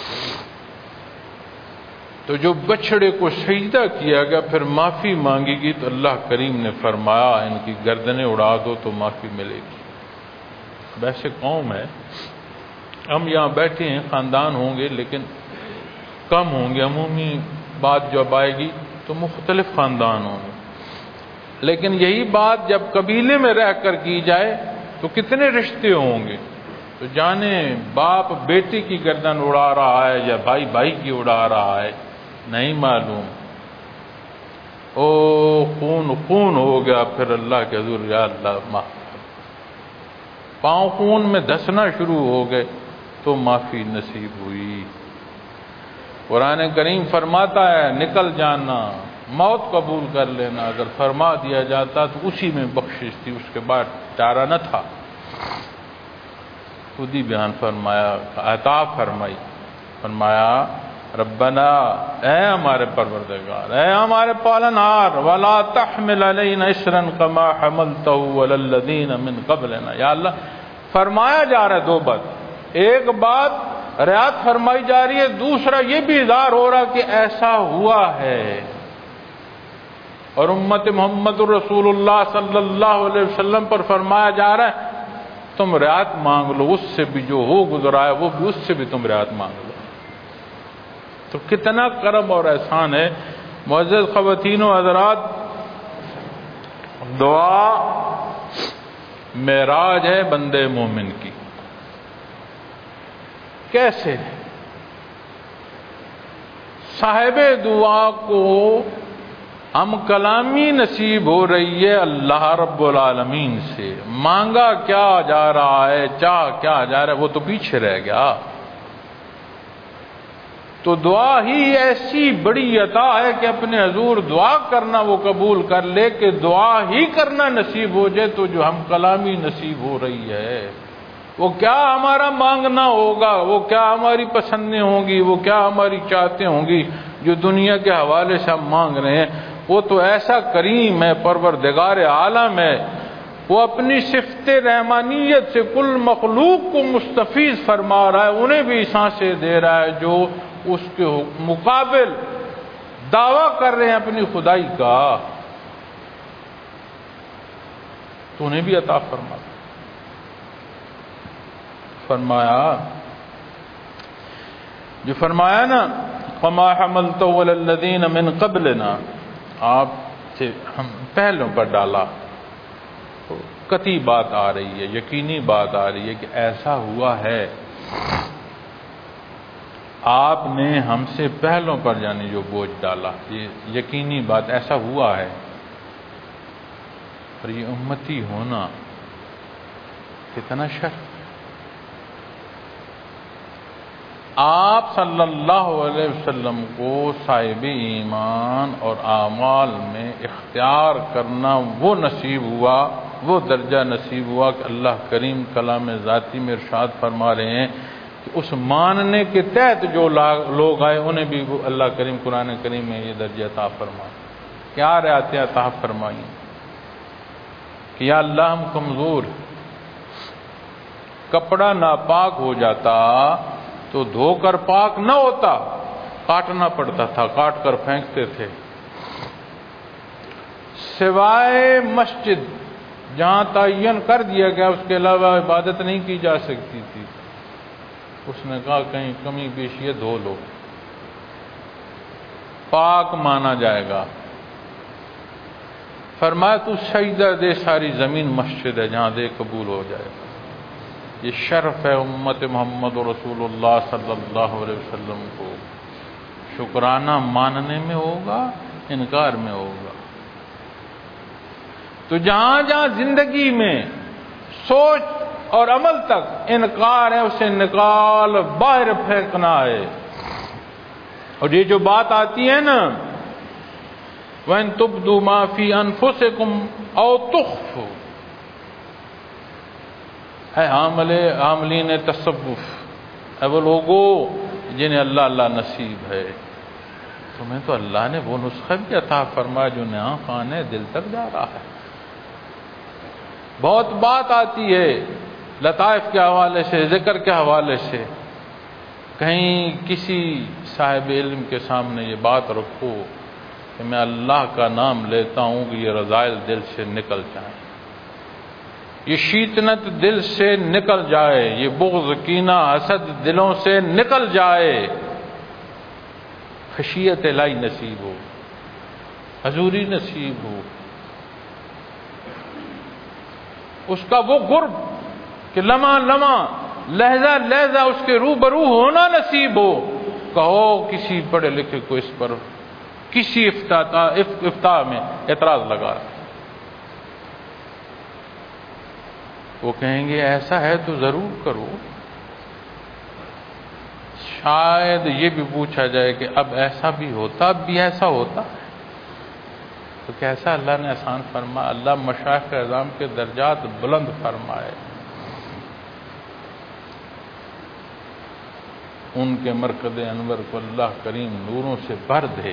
تو جو بچھڑے کو سجدہ کیا گیا پھر معافی مانگی گی تو اللہ کریم نے فرمایا ان کی گردنیں اڑا دو تو معافی ملے گی۔ ویسے قوم ہے، ہم یہاں بیٹھے ہیں، خاندان ہوں گے لیکن کم ہوں گے، عمومی بات جب آئے گی تو مختلف خاندان ہوں گے، لیکن یہی بات جب قبیلے میں رہ کر کی جائے تو کتنے رشتے ہوں گے۔ تو جانے باپ بیٹی کی گردن اڑا رہا ہے یا بھائی بھائی کی اڑا رہا ہے نہیں معلوم، او خون خون ہو گیا، پھر اللہ کے حضور یا اللہ معاف کر، پاؤں خون میں دھسنا شروع ہو گئے تو معافی نصیب ہوئی۔ قرآن کریم فرماتا ہے نکل جانا، موت قبول کر لینا، اگر فرما دیا جاتا تو اسی میں بخشش تھی، اس کے بعد چارہ نہ تھا۔ خود ہی بیان فرمایا، عطا فرمائی، فرمایا ربنا اے ہمارے پروردگار، اے ہمارے پالنہار، ولا تحمل علینا اصرا كما حملته على الذين من قبلنا، یا اللہ فرمایا جا رہا ہے دو بات، ایک بات رعایت فرمائی جا رہی ہے، دوسرا یہ بھی اظہار ہو رہا کہ ایسا ہوا ہے، اور امت محمد رسول اللہ صلی اللہ علیہ وسلم پر فرمایا جا رہا ہے تم رعایت مانگ لو، اس سے بھی جو ہو گزرا ہے وہ بھی، اس سے بھی تم رعایت مانگ لو۔ تو کتنا کرم اور احسان ہے۔ معزز خواتین و حضرات، دعا معراج ہے بندے مومن کی۔ کیسے؟ صاحب دعا کو ہم کلامی نصیب ہو رہی ہے اللہ رب العالمین سے، مانگا کیا جا رہا ہے، چاہ کیا جا رہا ہے، وہ تو پیچھے رہ گیا۔ تو دعا ہی ایسی بڑی عطا ہے کہ اپنے حضور دعا کرنا وہ قبول کر لے، کہ دعا ہی کرنا نصیب ہو جائے تو جو ہم کلامی نصیب ہو رہی ہے، وہ کیا ہمارا مانگنا ہوگا، وہ کیا ہماری پسندیں ہوں گی، وہ کیا ہماری چاہتے ہوں گی جو دنیا کے حوالے سے ہم مانگ رہے ہیں، وہ تو ایسا کریم ہے، پروردگار عالم ہے، وہ اپنی صفت رحمانیت سے کل مخلوق کو مستفیض فرما رہا ہے، انہیں بھی سانسیں دے رہا ہے جو اس کے مقابل دعویٰ کر رہے ہیں اپنی خدائی کا، تو انہیں بھی عطا فرمایا جو فرمایا نا وَمَا حَمَلْتُ عَلَى الَّذِينَ مِنْ قَبْلِنَا، آپ سے ہم پہلوں پر ڈالا، قطعی بات آ رہی ہے، یقینی بات آ رہی ہے کہ ایسا ہوا ہے، آپ نے ہم سے پہلوں پر یعنی جو بوجھ ڈالا، یہ یقینی بات، ایسا ہوا ہے۔ اور یہ امتی ہونا کتنا شرف۔ آپ صلی اللہ علیہ وسلم کو صاحب ایمان اور اعمال میں اختیار کرنا وہ نصیب ہوا، وہ درجہ نصیب ہوا کہ اللہ کریم کلام ذاتی میں ارشاد فرما رہے ہیں کہ اس ماننے کے تحت جو لوگ آئے انہیں بھی اللہ کریم قرآن کریم میں یہ درجہ عطا فرمائے۔ کیا رعایتیں عطا فرمائی کہ یا اللہ ہم کمزور، کپڑا ناپاک ہو جاتا تو دھو کر پاک نہ ہوتا، کاٹنا پڑتا تھا، کاٹ کر پھینکتے تھے، سوائے مسجد جہاں تعین کر دیا گیا اس کے علاوہ عبادت نہیں کی جا سکتی تھی۔ اس نے کہا کہیں کمی بیشی ہے دھو لو، پاک مانا جائے گا۔ فرمایا تو سجدہ دے، ساری زمین مسجد ہے، جہاں دے قبول ہو جائے گا۔ یہ شرف ہے امت محمد رسول اللہ صلی اللہ علیہ وسلم کو، شکرانہ ماننے میں ہوگا، انکار میں ہوگا۔ تو جہاں جہاں زندگی میں سوچ اور عمل تک انکار ہے، اسے نکال باہر پھینکنا ہے۔ اور یہ جو بات آتی ہے نا وَإِن تُبْدُوا مَا فِي أَنفُسِكُمْ أَوْ تُخْفُوا، اے عاملین تصوف، اے وہ لوگوں جنہیں اللہ اللہ نصیب ہے، تمہیں تو اللہ نے وہ نسخہ بھی عطا فرمایا جو نہاں خانے دل تک جا رہا ہے۔ بہت بات آتی ہے لطائف کے حوالے سے، ذکر کے حوالے سے، کہیں کسی صاحب علم کے سامنے یہ بات رکھو کہ میں اللہ کا نام لیتا ہوں کہ یہ رذائل دل سے نکل جائیں، یہ شیطنت دل سے نکل جائے، یہ بغض کینہ حسد دلوں سے نکل جائے، خشیت الہی نصیب ہو، حضوری نصیب ہو، اس کا وہ قرب کہ لمحہ لمحہ لہجہ لہجہ اس کے روبرو ہونا نصیب ہو۔ کہو کسی پڑھے لکھے کو اس پر کسی افتاء میں اعتراض لگا، وہ کہیں گے ایسا ہے تو ضرور کرو۔ شاید یہ بھی پوچھا جائے کہ اب ایسا بھی ہوتا، اب بھی ایسا ہوتا تو کیسا اللہ نے آسان فرمایا، اللہ مشائخ اعظام کے درجات بلند فرمائے، ان کے مرکز انور کو اللہ کریم نوروں سے بھر دے،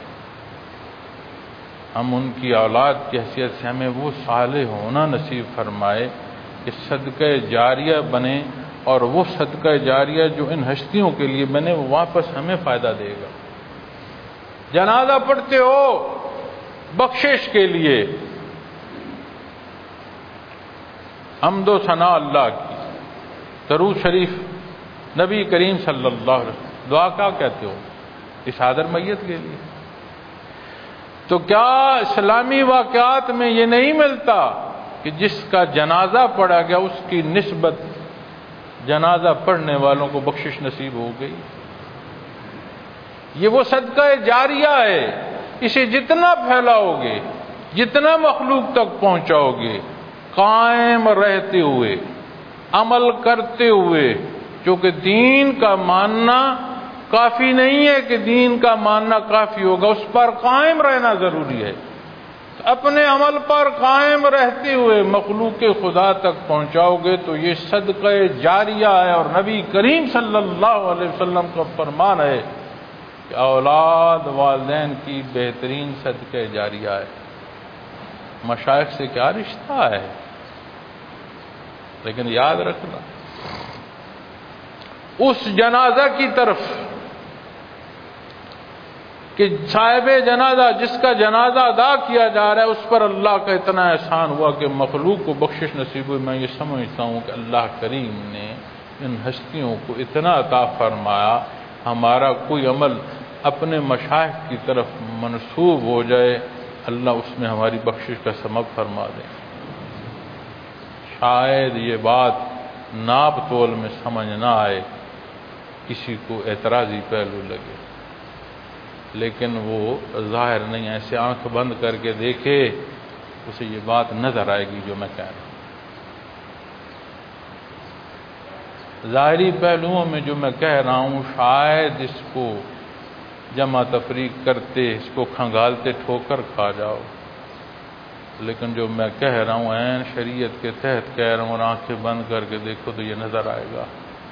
ہم ان کی اولاد کی حیثیت سے ہمیں وہ صالح ہونا نصیب فرمائے کہ صدقہ جاریہ بنے، اور وہ صدقہ جاریہ جو ان ہستیوں کے لیے بنے وہ واپس ہمیں فائدہ دے گا۔ جنازہ پڑھتے ہو بخشش کے لیے، حمد و ثنا اللہ کی، درود شریف نبی کریم صلی اللہ علیہ وسلم، دعا کیا کہتے ہو؟ اس حاضر میت کے لیے۔ تو کیا اسلامی واقعات میں یہ نہیں ملتا کہ جس کا جنازہ پڑھا گیا اس کی نسبت جنازہ پڑھنے والوں کو بخشش نصیب ہو گئی؟ یہ وہ صدقہ جاریہ ہے، اسے جتنا پھیلاؤ گے، جتنا مخلوق تک پہنچاؤ گے، قائم رہتے ہوئے، عمل کرتے ہوئے، کیونکہ دین کا ماننا کافی نہیں ہے کہ دین کا ماننا کافی ہوگا، اس پر قائم رہنا ضروری ہے۔ اپنے عمل پر قائم رہتے ہوئے مخلوق خدا تک پہنچاؤ گے تو یہ صدقہ جاریہ ہے، اور نبی کریم صلی اللہ علیہ وسلم کا فرمان ہے کہ اولاد والدین کی بہترین صدقہ جاریہ ہے۔ مشائخ سے کیا رشتہ ہے؟ لیکن یاد رکھنا، اس جنازہ کی طرف کہ صاحب جنازہ جس کا جنازہ ادا کیا جا رہا ہے اس پر اللہ کا اتنا احسان ہوا کہ مخلوق کو بخشش نصیب ہوئی۔ میں یہ سمجھتا ہوں کہ اللہ کریم نے ان ہستیوں کو اتنا عطا فرمایا، ہمارا کوئی عمل اپنے مشائخ کی طرف منسوب ہو جائے، اللہ اس میں ہماری بخشش کا سبب فرما دے۔ شاید یہ بات ناپ تول میں سمجھ نہ آئے، کسی کو اعتراضی پہلو لگے، لیکن وہ ظاہر نہیں، ایسے آنکھ بند کر کے دیکھے اسے یہ بات نظر آئے گی جو میں کہہ رہا ہوں۔ ظاہری پہلوؤں میں جو میں کہہ رہا ہوں شاید اس کو جمع تفریق کرتے، اس کو کھنگالتے ٹھوکر کھا جاؤ، لیکن جو میں کہہ رہا ہوں عین شریعت کے تحت کہہ رہا ہوں، اور آنکھیں بند کر کے دیکھو تو یہ نظر آئے گا۔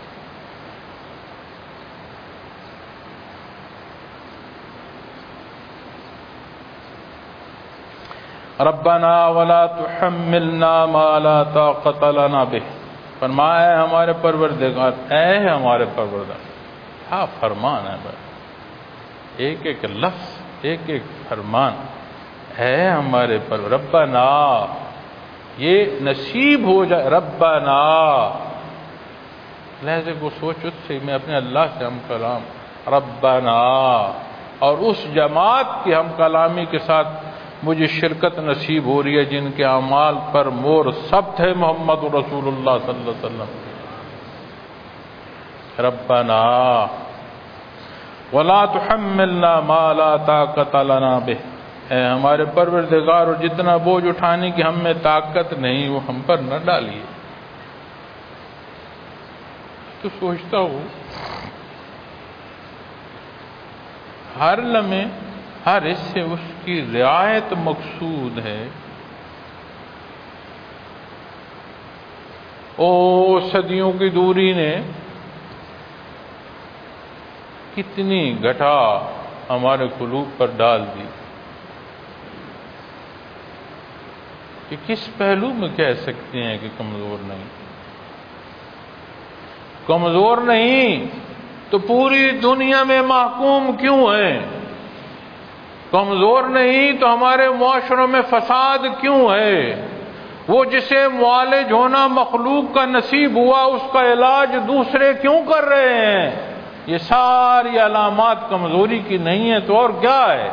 ربنا ولا تحملنا ما لا طاقت لنا به، فرمایا ہے ہمارے پروردگار، اے ہمارے پروردگار، کیا فرمان ہے بھائی، ایک ایک لفظ، ایک ایک فرمان، اے ہمارے ربنا، یہ نصیب ہو جائے، ربنا لہذے کو سوچ اس سے میں اپنے اللہ سے ہم کلام، ربنا، اور اس جماعت کی ہم کلامی کے ساتھ مجھے شرکت نصیب ہو رہی ہے جن کے اعمال پر مور ثبت ہے محمد رسول اللہ صلی اللہ علیہ وسلم۔ ربنا ولا تحملنا ما لا طاقت لنا به، اے ہمارے پروردگار، اور جتنا بوجھ اٹھانے کی ہم میں طاقت نہیں وہ ہم پر نہ ڈالیے۔ تو سوچتا ہوں ہر لمحے ہر حصے اس کی رعایت مقصود ہے۔ او صدیوں کی دوری نے کتنی گھٹا ہمارے قلوب پر ڈال دی کہ کس پہلو میں کہہ سکتے ہیں کہ کمزور نہیں؟ کمزور نہیں تو پوری دنیا میں محکوم کیوں ہیں؟ کمزور نہیں تو ہمارے معاشروں میں فساد کیوں ہے؟ وہ جسے معالج ہونا مخلوق کا نصیب ہوا اس کا علاج دوسرے کیوں کر رہے ہیں؟ یہ ساری علامات کمزوری کی نہیں ہے تو اور کیا ہے؟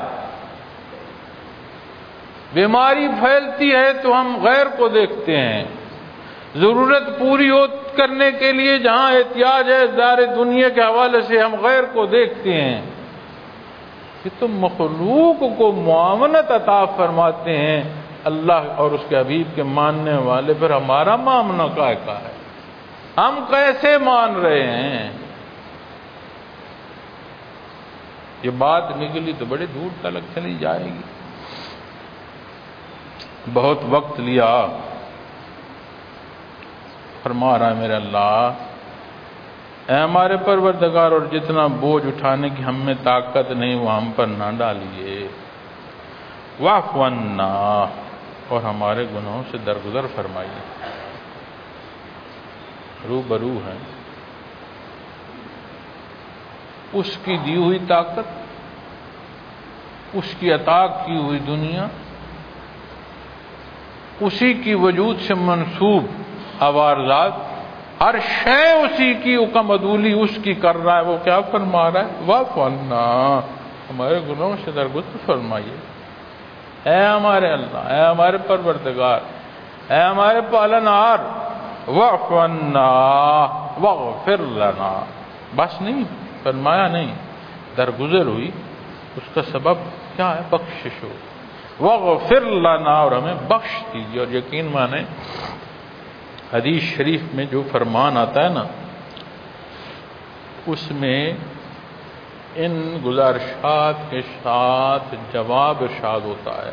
بیماری پھیلتی ہے تو ہم غیر کو دیکھتے ہیں، ضرورت پوری کرنے کے لیے جہاں احتیاج ہے دار دنیا کے حوالے سے ہم غیر کو دیکھتے ہیں کہ تم مخلوق کو معاونت عطا فرماتے ہیں اللہ اور اس کے حبیب کے ماننے والے، پھر ہمارا معاملہ کا ہے؟ ہم کیسے مان رہے ہیں؟ یہ بات نکلی تو بڑے دور تلک چلی جائے گی، بہت وقت لیا۔ فرما رہا ہے میرے اللہ، اے ہمارے پروردگار، اور جتنا بوجھ اٹھانے کی ہم میں طاقت نہیں وہ ہم پر نہ ڈالیے، واعف عنا، اور ہمارے گناہوں سے درگزر فرمائیے۔ روبرو ہیں اس کی دی ہوئی طاقت، اس کی عطا کی ہوئی دنیا، اسی کی وجود سے منسوب عوارضات، ہر شے اسی کی حکم عدولی اس کی کر رہا ہے. وہ کیا فرما رہا ہے؟ واعف عنا، ہمارے گناہوں سے درگزر فرمائیے. اے ہمارے اللہ، اے ہمارے پروردگار، اے ہمارے پالنہار، واعف عنا واغفر لنا. بس نہیں فرمایا، نہیں، درگزر ہوئی. اس کا سبب کیا ہے؟ بخشش ہو. واغفر لنا، اور ہمیں بخش دیجیے. اور یقین مانے حدیث شریف میں جو فرمان آتا ہے نا، اس میں ان گزارشات کے ساتھ جواب ارشاد ہوتا ہے.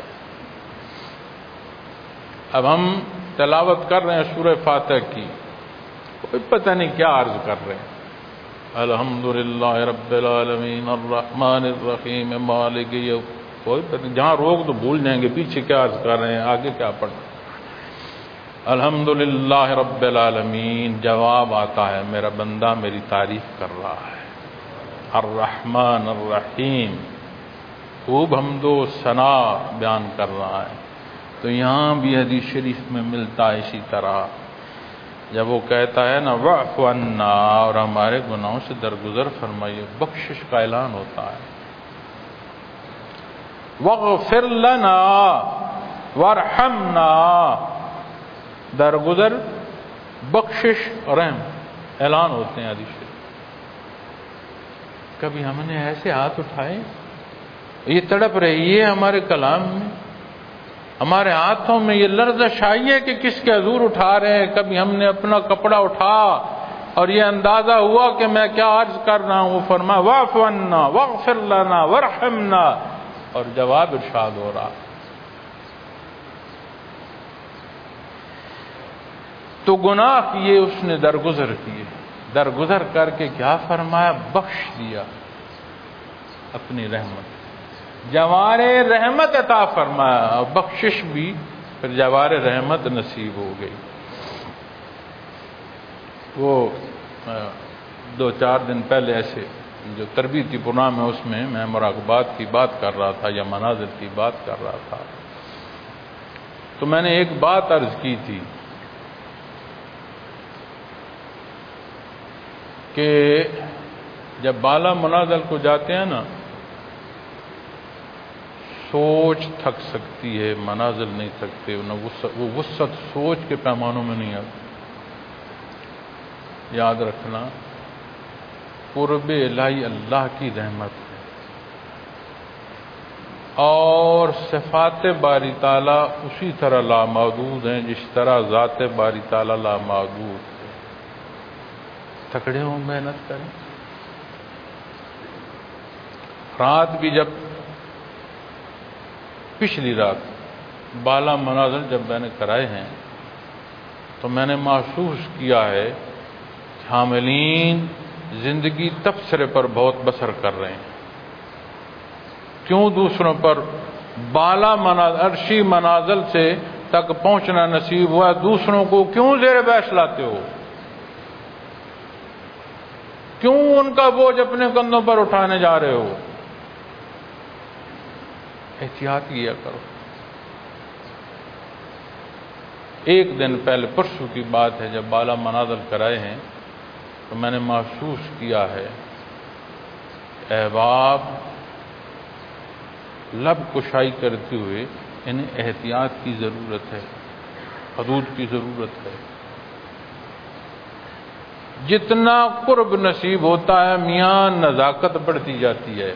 اب ہم تلاوت کر رہے ہیں سورہ فاتحہ کی، کوئی پتہ نہیں کیا عرض کر رہے ہیں. الحمدللہ رب العالمین الرحمن الرحیم مالک یوم، کوئی پتہ نہیں. جہاں روک تو بھول جائیں گے پیچھے کیا عرض کر رہے ہیں، آگے کیا پڑھنا. الحمدللہ رب العالمین، جواب آتا ہے میرا بندہ میری تعریف کر رہا ہے. الرحمن الرحیم، خوب حمد و ثنا بیان کر رہا ہے. تو یہاں بھی حدیث شریف میں ملتا ہے اسی طرح، جب وہ کہتا ہے نا واعف عنا، اور ہمارے گناہوں سے درگزر فرمائیے، بخشش کا اعلان ہوتا ہے. واغفر لنا وارحمنا، درگزر، بخشش، رحم اعلان ہوتے ہیں حدیث شریف. کبھی ہم نے ایسے ہاتھ اٹھائے، یہ تڑپ رہی ہے ہمارے کلام میں، ہمارے ہاتھوں میں یہ لرزش آئی ہے کہ کس کے حضور اٹھا رہے ہیں. کبھی ہم نے اپنا کپڑا اٹھا اور یہ اندازہ ہوا کہ میں کیا عرض کر رہا ہوں. وہ فرمایا واعف عنا واغفر لنا وارحمنا، اور جواب ارشاد ہو رہا. تو گناہ کیے اس نے، درگزر کیے، درگزر کر کے کیا فرمایا؟ بخش دیا اپنی رحمت، جوار رحمت عطا فرمایا. اور بخشش بھی پھر جوار رحمت نصیب ہو گئی. وہ 2-4 دن پہلے ایسے جو تربیتی پروگرام ہے اس میں میں مراقبات کی بات کر رہا تھا یا مناظر کی بات کر رہا تھا. تو میں نے ایک بات عرض کی تھی کہ جب بالا منازل کو جاتے ہیں نا، سوچ تھک سکتی ہے، منازل نہیں تھکتے. وہ وسعت سوچ کے پیمانوں میں نہیں آتی. یاد رکھنا، قرب الہی اللہ کی رحمت ہے، اور صفات باری تعالیٰ اسی طرح لامحدود ہیں جس طرح ذات باری تعالیٰ لامحدود ہے. تکڑے ہوں، محنت کریں. رات بھی جب پچھلی رات بالا منازل جب میں نے کرائے ہیں تو میں نے محسوس کیا ہے کہ حاملین زندگی تبصرے پر بہت بسر کر رہے ہیں. کیوں دوسروں پر بالا منازل، عرشی منازل سے تک پہنچنا نصیب ہوا، دوسروں کو کیوں زیر بحث لاتے ہو؟ کیوں ان کا بوجھ اپنے کندھوں پر اٹھانے جا رہے ہو؟ احتیاط کیا کرو. ایک دن پہلے، پرسوں کی بات ہے، جب بالا منازل کرائے ہیں تو میں نے محسوس کیا ہے احباب لب کشائی کرتے ہوئے انہیں احتیاط کی ضرورت ہے، حدود کی ضرورت ہے. جتنا قرب نصیب ہوتا ہے میاں نزاکت بڑھتی جاتی ہے.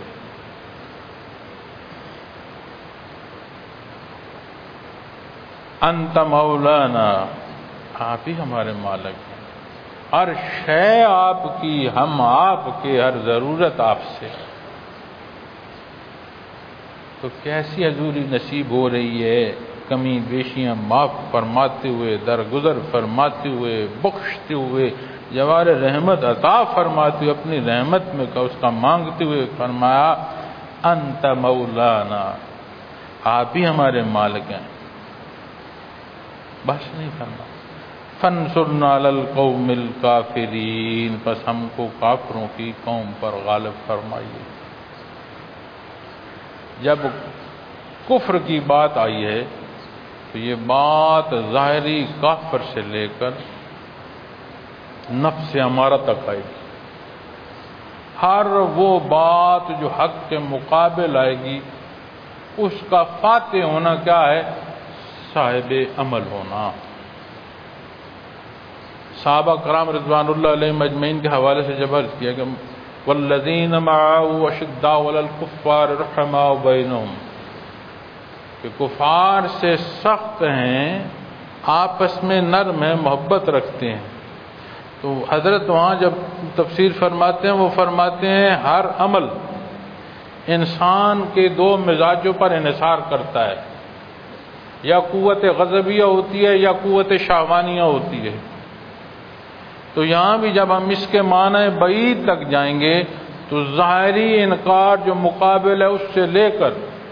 انت مولانا، آپ ہی ہمارے مالک ہیں، ہر شے آپ کی، ہم آپ کے، ہر ضرورت آپ سے. تو کیسی حضوری نصیب ہو رہی ہے، کمی بیشیاں معاف فرماتے ہوئے، درگزر فرماتے ہوئے، بخشتے ہوئے، جوار رحمت عطا فرماتے ہوئے، اپنی رحمت میں کا اس کا مانگتے ہوئے فرمایا انت مولانا، آپ ہی ہمارے مالک ہیں. بس نہیں کرنا. فانصرنا علی القوم الکافرین، پس ہم کو کافروں کی قوم پر غالب فرمائیے. جب کفر کی بات آئی ہے تو یہ بات ظاہری کافر سے لے کر نفس امارہ تک آئے گی. ہر وہ بات جو حق کے مقابل آئے گی اس کا فاتح ہونا کیا ہے؟ صاحب عمل ہونا. صحابہ کرام رضوان اللہ علیہم اجمعین کے حوالے سے جب عرض کیا کہ والذین معه اشداء علی الکفار رحماء بینہم، کہ کفار سے سخت ہیں، آپس میں نرم ہیں، محبت رکھتے ہیں. تو حضرت وہاں جب تفسیر فرماتے ہیں وہ فرماتے ہیں ہر عمل انسان کے دو مزاجوں پر انحصار کرتا ہے، یا قوت غضبیہ ہوتی ہے یا قوت شہوانیہ ہوتی ہے. تو یہاں بھی جب ہم اس کے معنی بعید تک جائیں گے تو ظاہری انکار جو مقابل ہے اس سے لے کر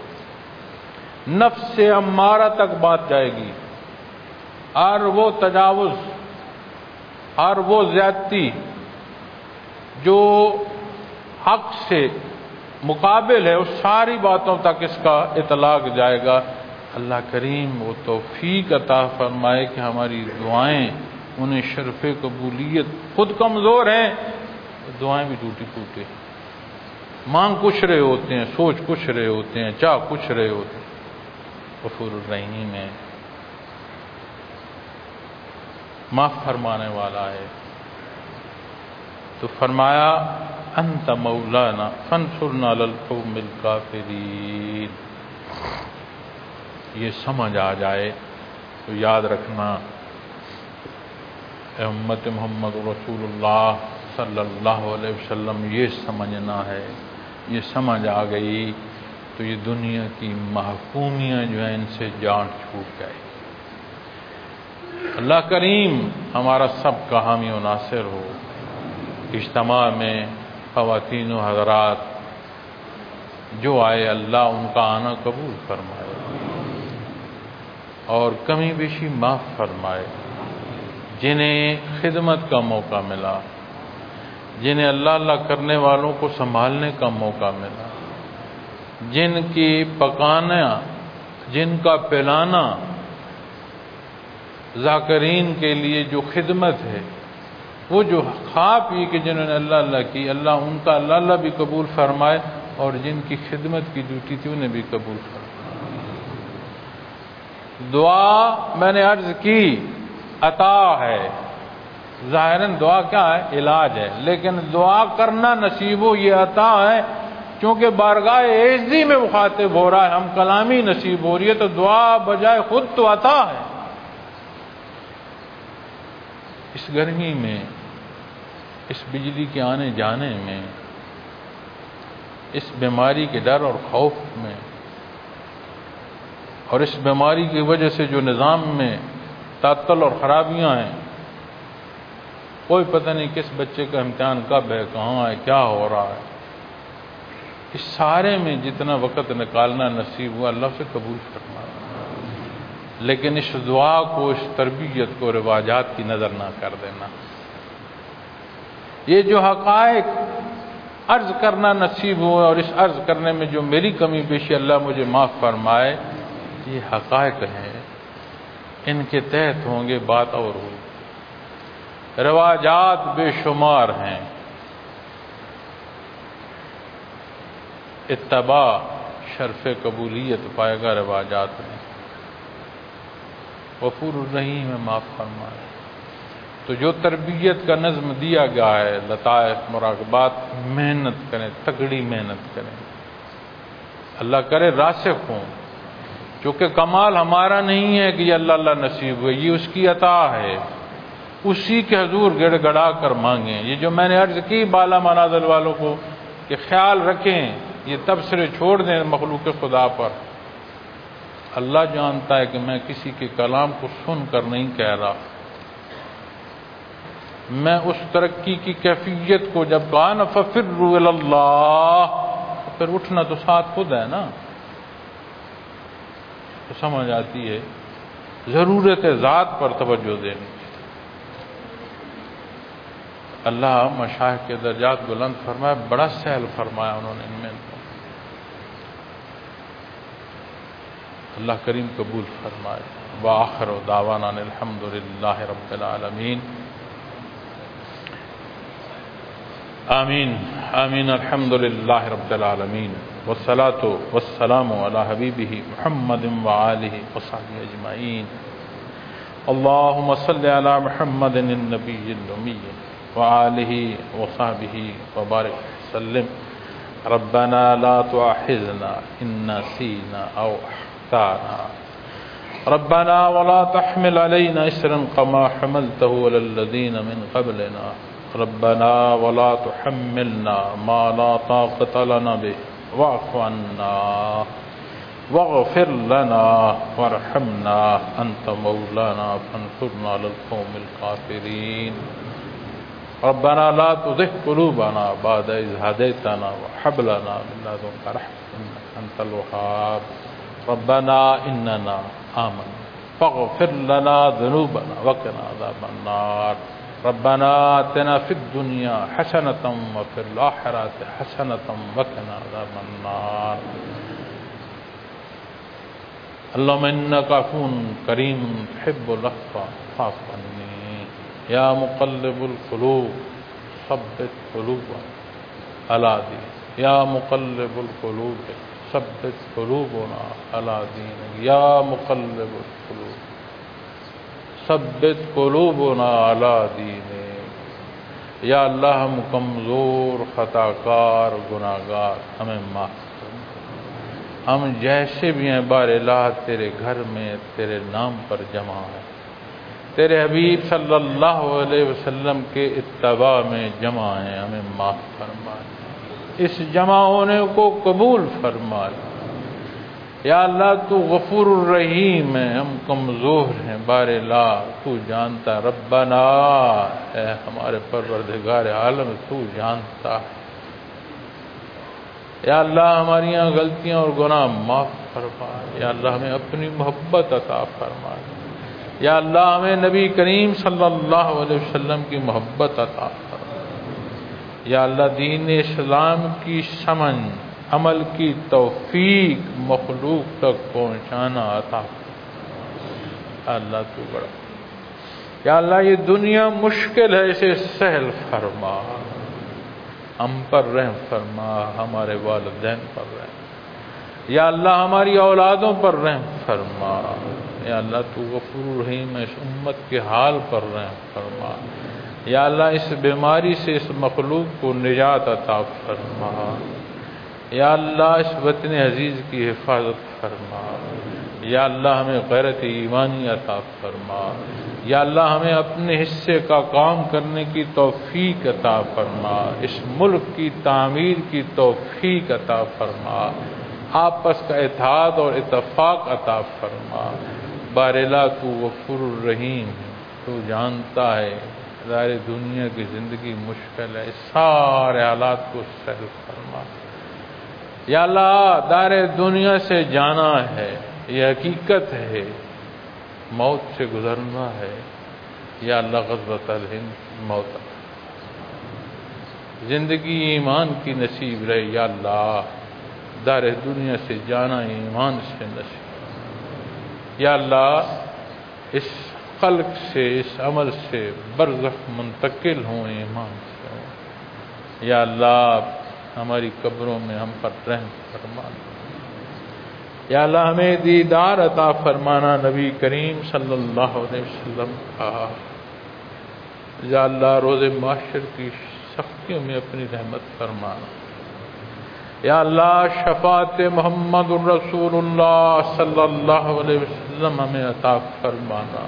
نفس امارہ تک بات جائے گی. اور وہ تجاوز، اور وہ زیادتی جو حق سے مقابل ہے، اس ساری باتوں تک اس کا اطلاق جائے گا. اللہ کریم وہ توفیق عطا فرمائے کہ ہماری دعائیں انہیں شرف قبولیت، خود کمزور ہیں دعائیں بھی ٹوٹی پھوٹی، مانگ کچھ رہے ہوتے ہیں، سوچ کچھ رہے ہوتے ہیں، چاہ کچھ رہے ہوتے ہیں. غفور الرحیم ہے، معاف فرمانے والا ہے. تو فرمایا انت مولانا فانصرنا علی القوم الکافرین. یہ سمجھ آ جائے تو یاد رکھنا اے امت محمد رسول اللہ صلی اللہ علیہ وسلم، یہ سمجھنا ہے. یہ سمجھ آ گئی تو یہ دنیا کی محکومیاں جو ہیں ان سے جان چھوٹ جائے. اللہ کریم ہمارا سب کا حامی و ناصر ہو. اجتماع میں خواتین و حضرات جو آئے اللہ ان کا آنا قبول فرمائے اور کمی بیشی معاف فرمائے. جنہیں خدمت کا موقع ملا، جنہیں اللہ اللہ کرنے والوں کو سنبھالنے کا موقع ملا، جن کی پکانا، جن کا پلانا ذاکرین کے لیے جو خدمت ہے، وہ جو کھا پی کے جنہوں نے اللہ اللہ کی، اللہ ان کا اللہ اللہ بھی قبول فرمائے، اور جن کی خدمت کی ڈیوٹی تھی انہیں بھی قبول فرمائے. دعا میں نے عرض کی عطا ہے، ظاہراً دعا کیا ہے؟ علاج ہے، لیکن دعا کرنا نصیب ہو یہ عطا ہے. چونکہ بارگاہ عزی میں مخاطب ہو رہا ہے، ہم کلامی نصیب ہو رہی ہے، تو دعا بجائے خود تو عطا ہے. اس گرمی میں، اس بجلی کے آنے جانے میں، اس بیماری کے ڈر اور خوف میں، اور اس بیماری کی وجہ سے جو نظام میں تعطل اور خرابیاں ہیں، کوئی پتہ نہیں کس بچے کا امتحان کب ہے، کہاں ہے، کیا ہو رہا ہے. اس سارے میں جتنا وقت نکالنا نصیب ہوا اللہ سے قبول فرما. لیکن اس دعا کو، اس تربیت کو رواجات کی نظر نہ کر دینا. یہ جو حقائق عرض کرنا نصیب ہوا اور اس عرض کرنے میں جو میری کمی بیشی اللہ مجھے معاف فرمائے، یہ حقائق ہیں، ان کے تحت ہوں گے بات اور ہوگی. رواجات بے شمار ہیں، اتباع شرف قبولیت پائے گا رواجات میں. غفور الرحیم ہے، معاف فرمائے. تو جو تربیت کا نظم دیا گیا ہے، لطائف، مراقبات، محنت کریں، تگڑی محنت کریں. اللہ کرے راسخ ہوں. چونکہ کمال ہمارا نہیں ہے کہ یہ اللہ اللہ نصیب ہوئے، یہ اس کی عطا ہے. اسی کے حضور گڑ گڑا کر مانگیں. یہ جو میں نے عرض کی بالا منازل والوں کو کہ خیال رکھیں، یہ تبصرے چھوڑ دیں مخلوق خدا پر. اللہ جانتا ہے کہ میں کسی کے کلام کو سن کر نہیں کہہ رہا. میں اس ترقی کی کیفیت کو جب کہا نا فَفِرُّوا إِلَى اللَّهِ، پھر اٹھنا تو ساتھ خود ہے نا. تو سمجھ آتی ہے ضرورت ذات پر توجہ دینی. اللہ مشائخ کے درجات بلند فرمائے، بڑا سہل فرمایا انہوں نے ان میں. اللہ کریم قبول فرمائے. وآخر دعوانا الحمد للہ رب العالمین. آمین آمین الحمد للہ رب العالمین والصلاة والسلام علی حبیبہ محمد وآلہ وصحبہ اجمعین اللہم صل علی محمد النبی الامی وآلہ وصحبہ وبارک وسلم ربنا لا تؤاخذنا ان نسینا او اخطأنا ربنا ولا تحمل علينا إصرا كما حملته على الذين من قبلنا ربنا ولا تحملنا ما لا طاقة لنا به واعف عنا واغفر لنا وارحمنا أنت مولانا فانصرنا على القوم الكافرين ربنا لا تزغ قلوبنا بعد إذ هديتنا وهب لنا من لدنك رحمة إنك أنت الوهاب ربنا إننا آمنا فاغفر لنا ذنوبنا وقنا عذاب النار ربنا آتنا في الدنيا حسنة وفي الآخرة حسنة وقنا عذاب النار اللهم إنك عفو كريم تحب العفو فاعف عني يا مقلب القلوب ثبت قلوبنا على دينك يا مقلب القلوب ثبت قلوبنا على دينك يا مقلب القلوب ثبت قلوبنا على دينك یا اللہ ہم کمزور خطا کار گناہگار ہمیں معاف کر، ہم جیسے بھی ہیں بار الہ تیرے گھر میں تیرے نام پر جمع ہیں، تیرے حبیب صلی اللہ علیہ وسلم کے اتباع میں جمع ہیں، ہمیں معاف فرما، اس جمع ہونے کو قبول فرما۔ یا اللہ تو غفور الرحیم ہے، ہم کمزور ہیں بار الہ تو جانتا، ربنا اے ہمارے پروردگار عالم تو جانتا ہے، یا اللہ ہماری غلطیاں اور گناہ معاف فرما، یا اللہ ہمیں اپنی محبت عطا فرما، یا اللہ ہمیں نبی کریم صلی اللہ علیہ وسلم کی محبت عطا فرما، یا اللہ دین اسلام کی سمجھ عمل کی توفیق مخلوق تک پہنچانا عطا فرما، اللہ تو بڑا، یا اللہ یہ دنیا مشکل ہے اسے سہل فرما، ہم پر رحم فرما، ہمارے والدین پر رحم، یا اللہ ہماری اولادوں پر رحم فرما، یا اللہ تو غفور رحیم ہے، اس امت کے حال پر رحم فرما، یا اللہ اس بیماری سے اس مخلوق کو نجات عطا فرما، یا اللہ اس وطن عزیز کی حفاظت فرما، یا اللہ ہمیں غیرت ایمانی عطا فرما، یا اللہ ہمیں اپنے حصے کا کام کرنے کی توفیق عطا فرما، اس ملک کی تعمیر کی توفیق عطا فرما، آپس کا اتحاد اور اتفاق عطا فرما، بار الہ تو غفور الرحیم ہے، تو جانتا ہے ظاہر دنیا کی زندگی مشکل ہے، اس سارے حالات کو سہل فرما، یا اللہ دار دنیا سے جانا ہے، یہ حقیقت ہے، موت سے گزرنا ہے، یا اللہ غزوۃ الہند موت، زندگی ایمان کی نصیب رہے، یا اللہ دار دنیا سے جانا ایمان سے نصیب، یا اللہ اس خلق سے اس عمل سے برزخ منتقل ہوں، ایمان سے ہوں، یا اللہ ہماری قبروں میں ہم پر رحم فرما، یا اللہ ہمیں دیدار عطا فرمانا نبی کریم صلی اللہ علیہ وسلم کا، یا اللہ روز محشر کی سختیوں میں اپنی رحمت فرمانا، یا اللہ شفاعت محمد الرسول اللہ صلی اللہ علیہ وسلم ہمیں عطا فرمانا،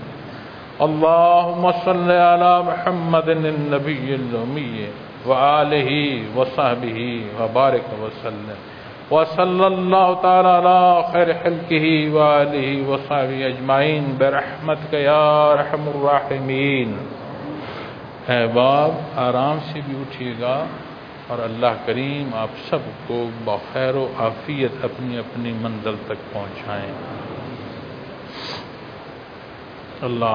اللہم صل علی محمد النبی الامی وآلہ وصحبہ وبارک وسلم وصلی اللہ تعالی علی خیر خلقہ وآلہ وصحبہ اجمعین برحمتک یا ارحم الراحمین۔ احباب آرام سے بھی اٹھیے گا، اور اللہ کریم آپ سب کو بخیر و عافیت اپنی اپنی منزل تک پہنچائیں۔ اللہ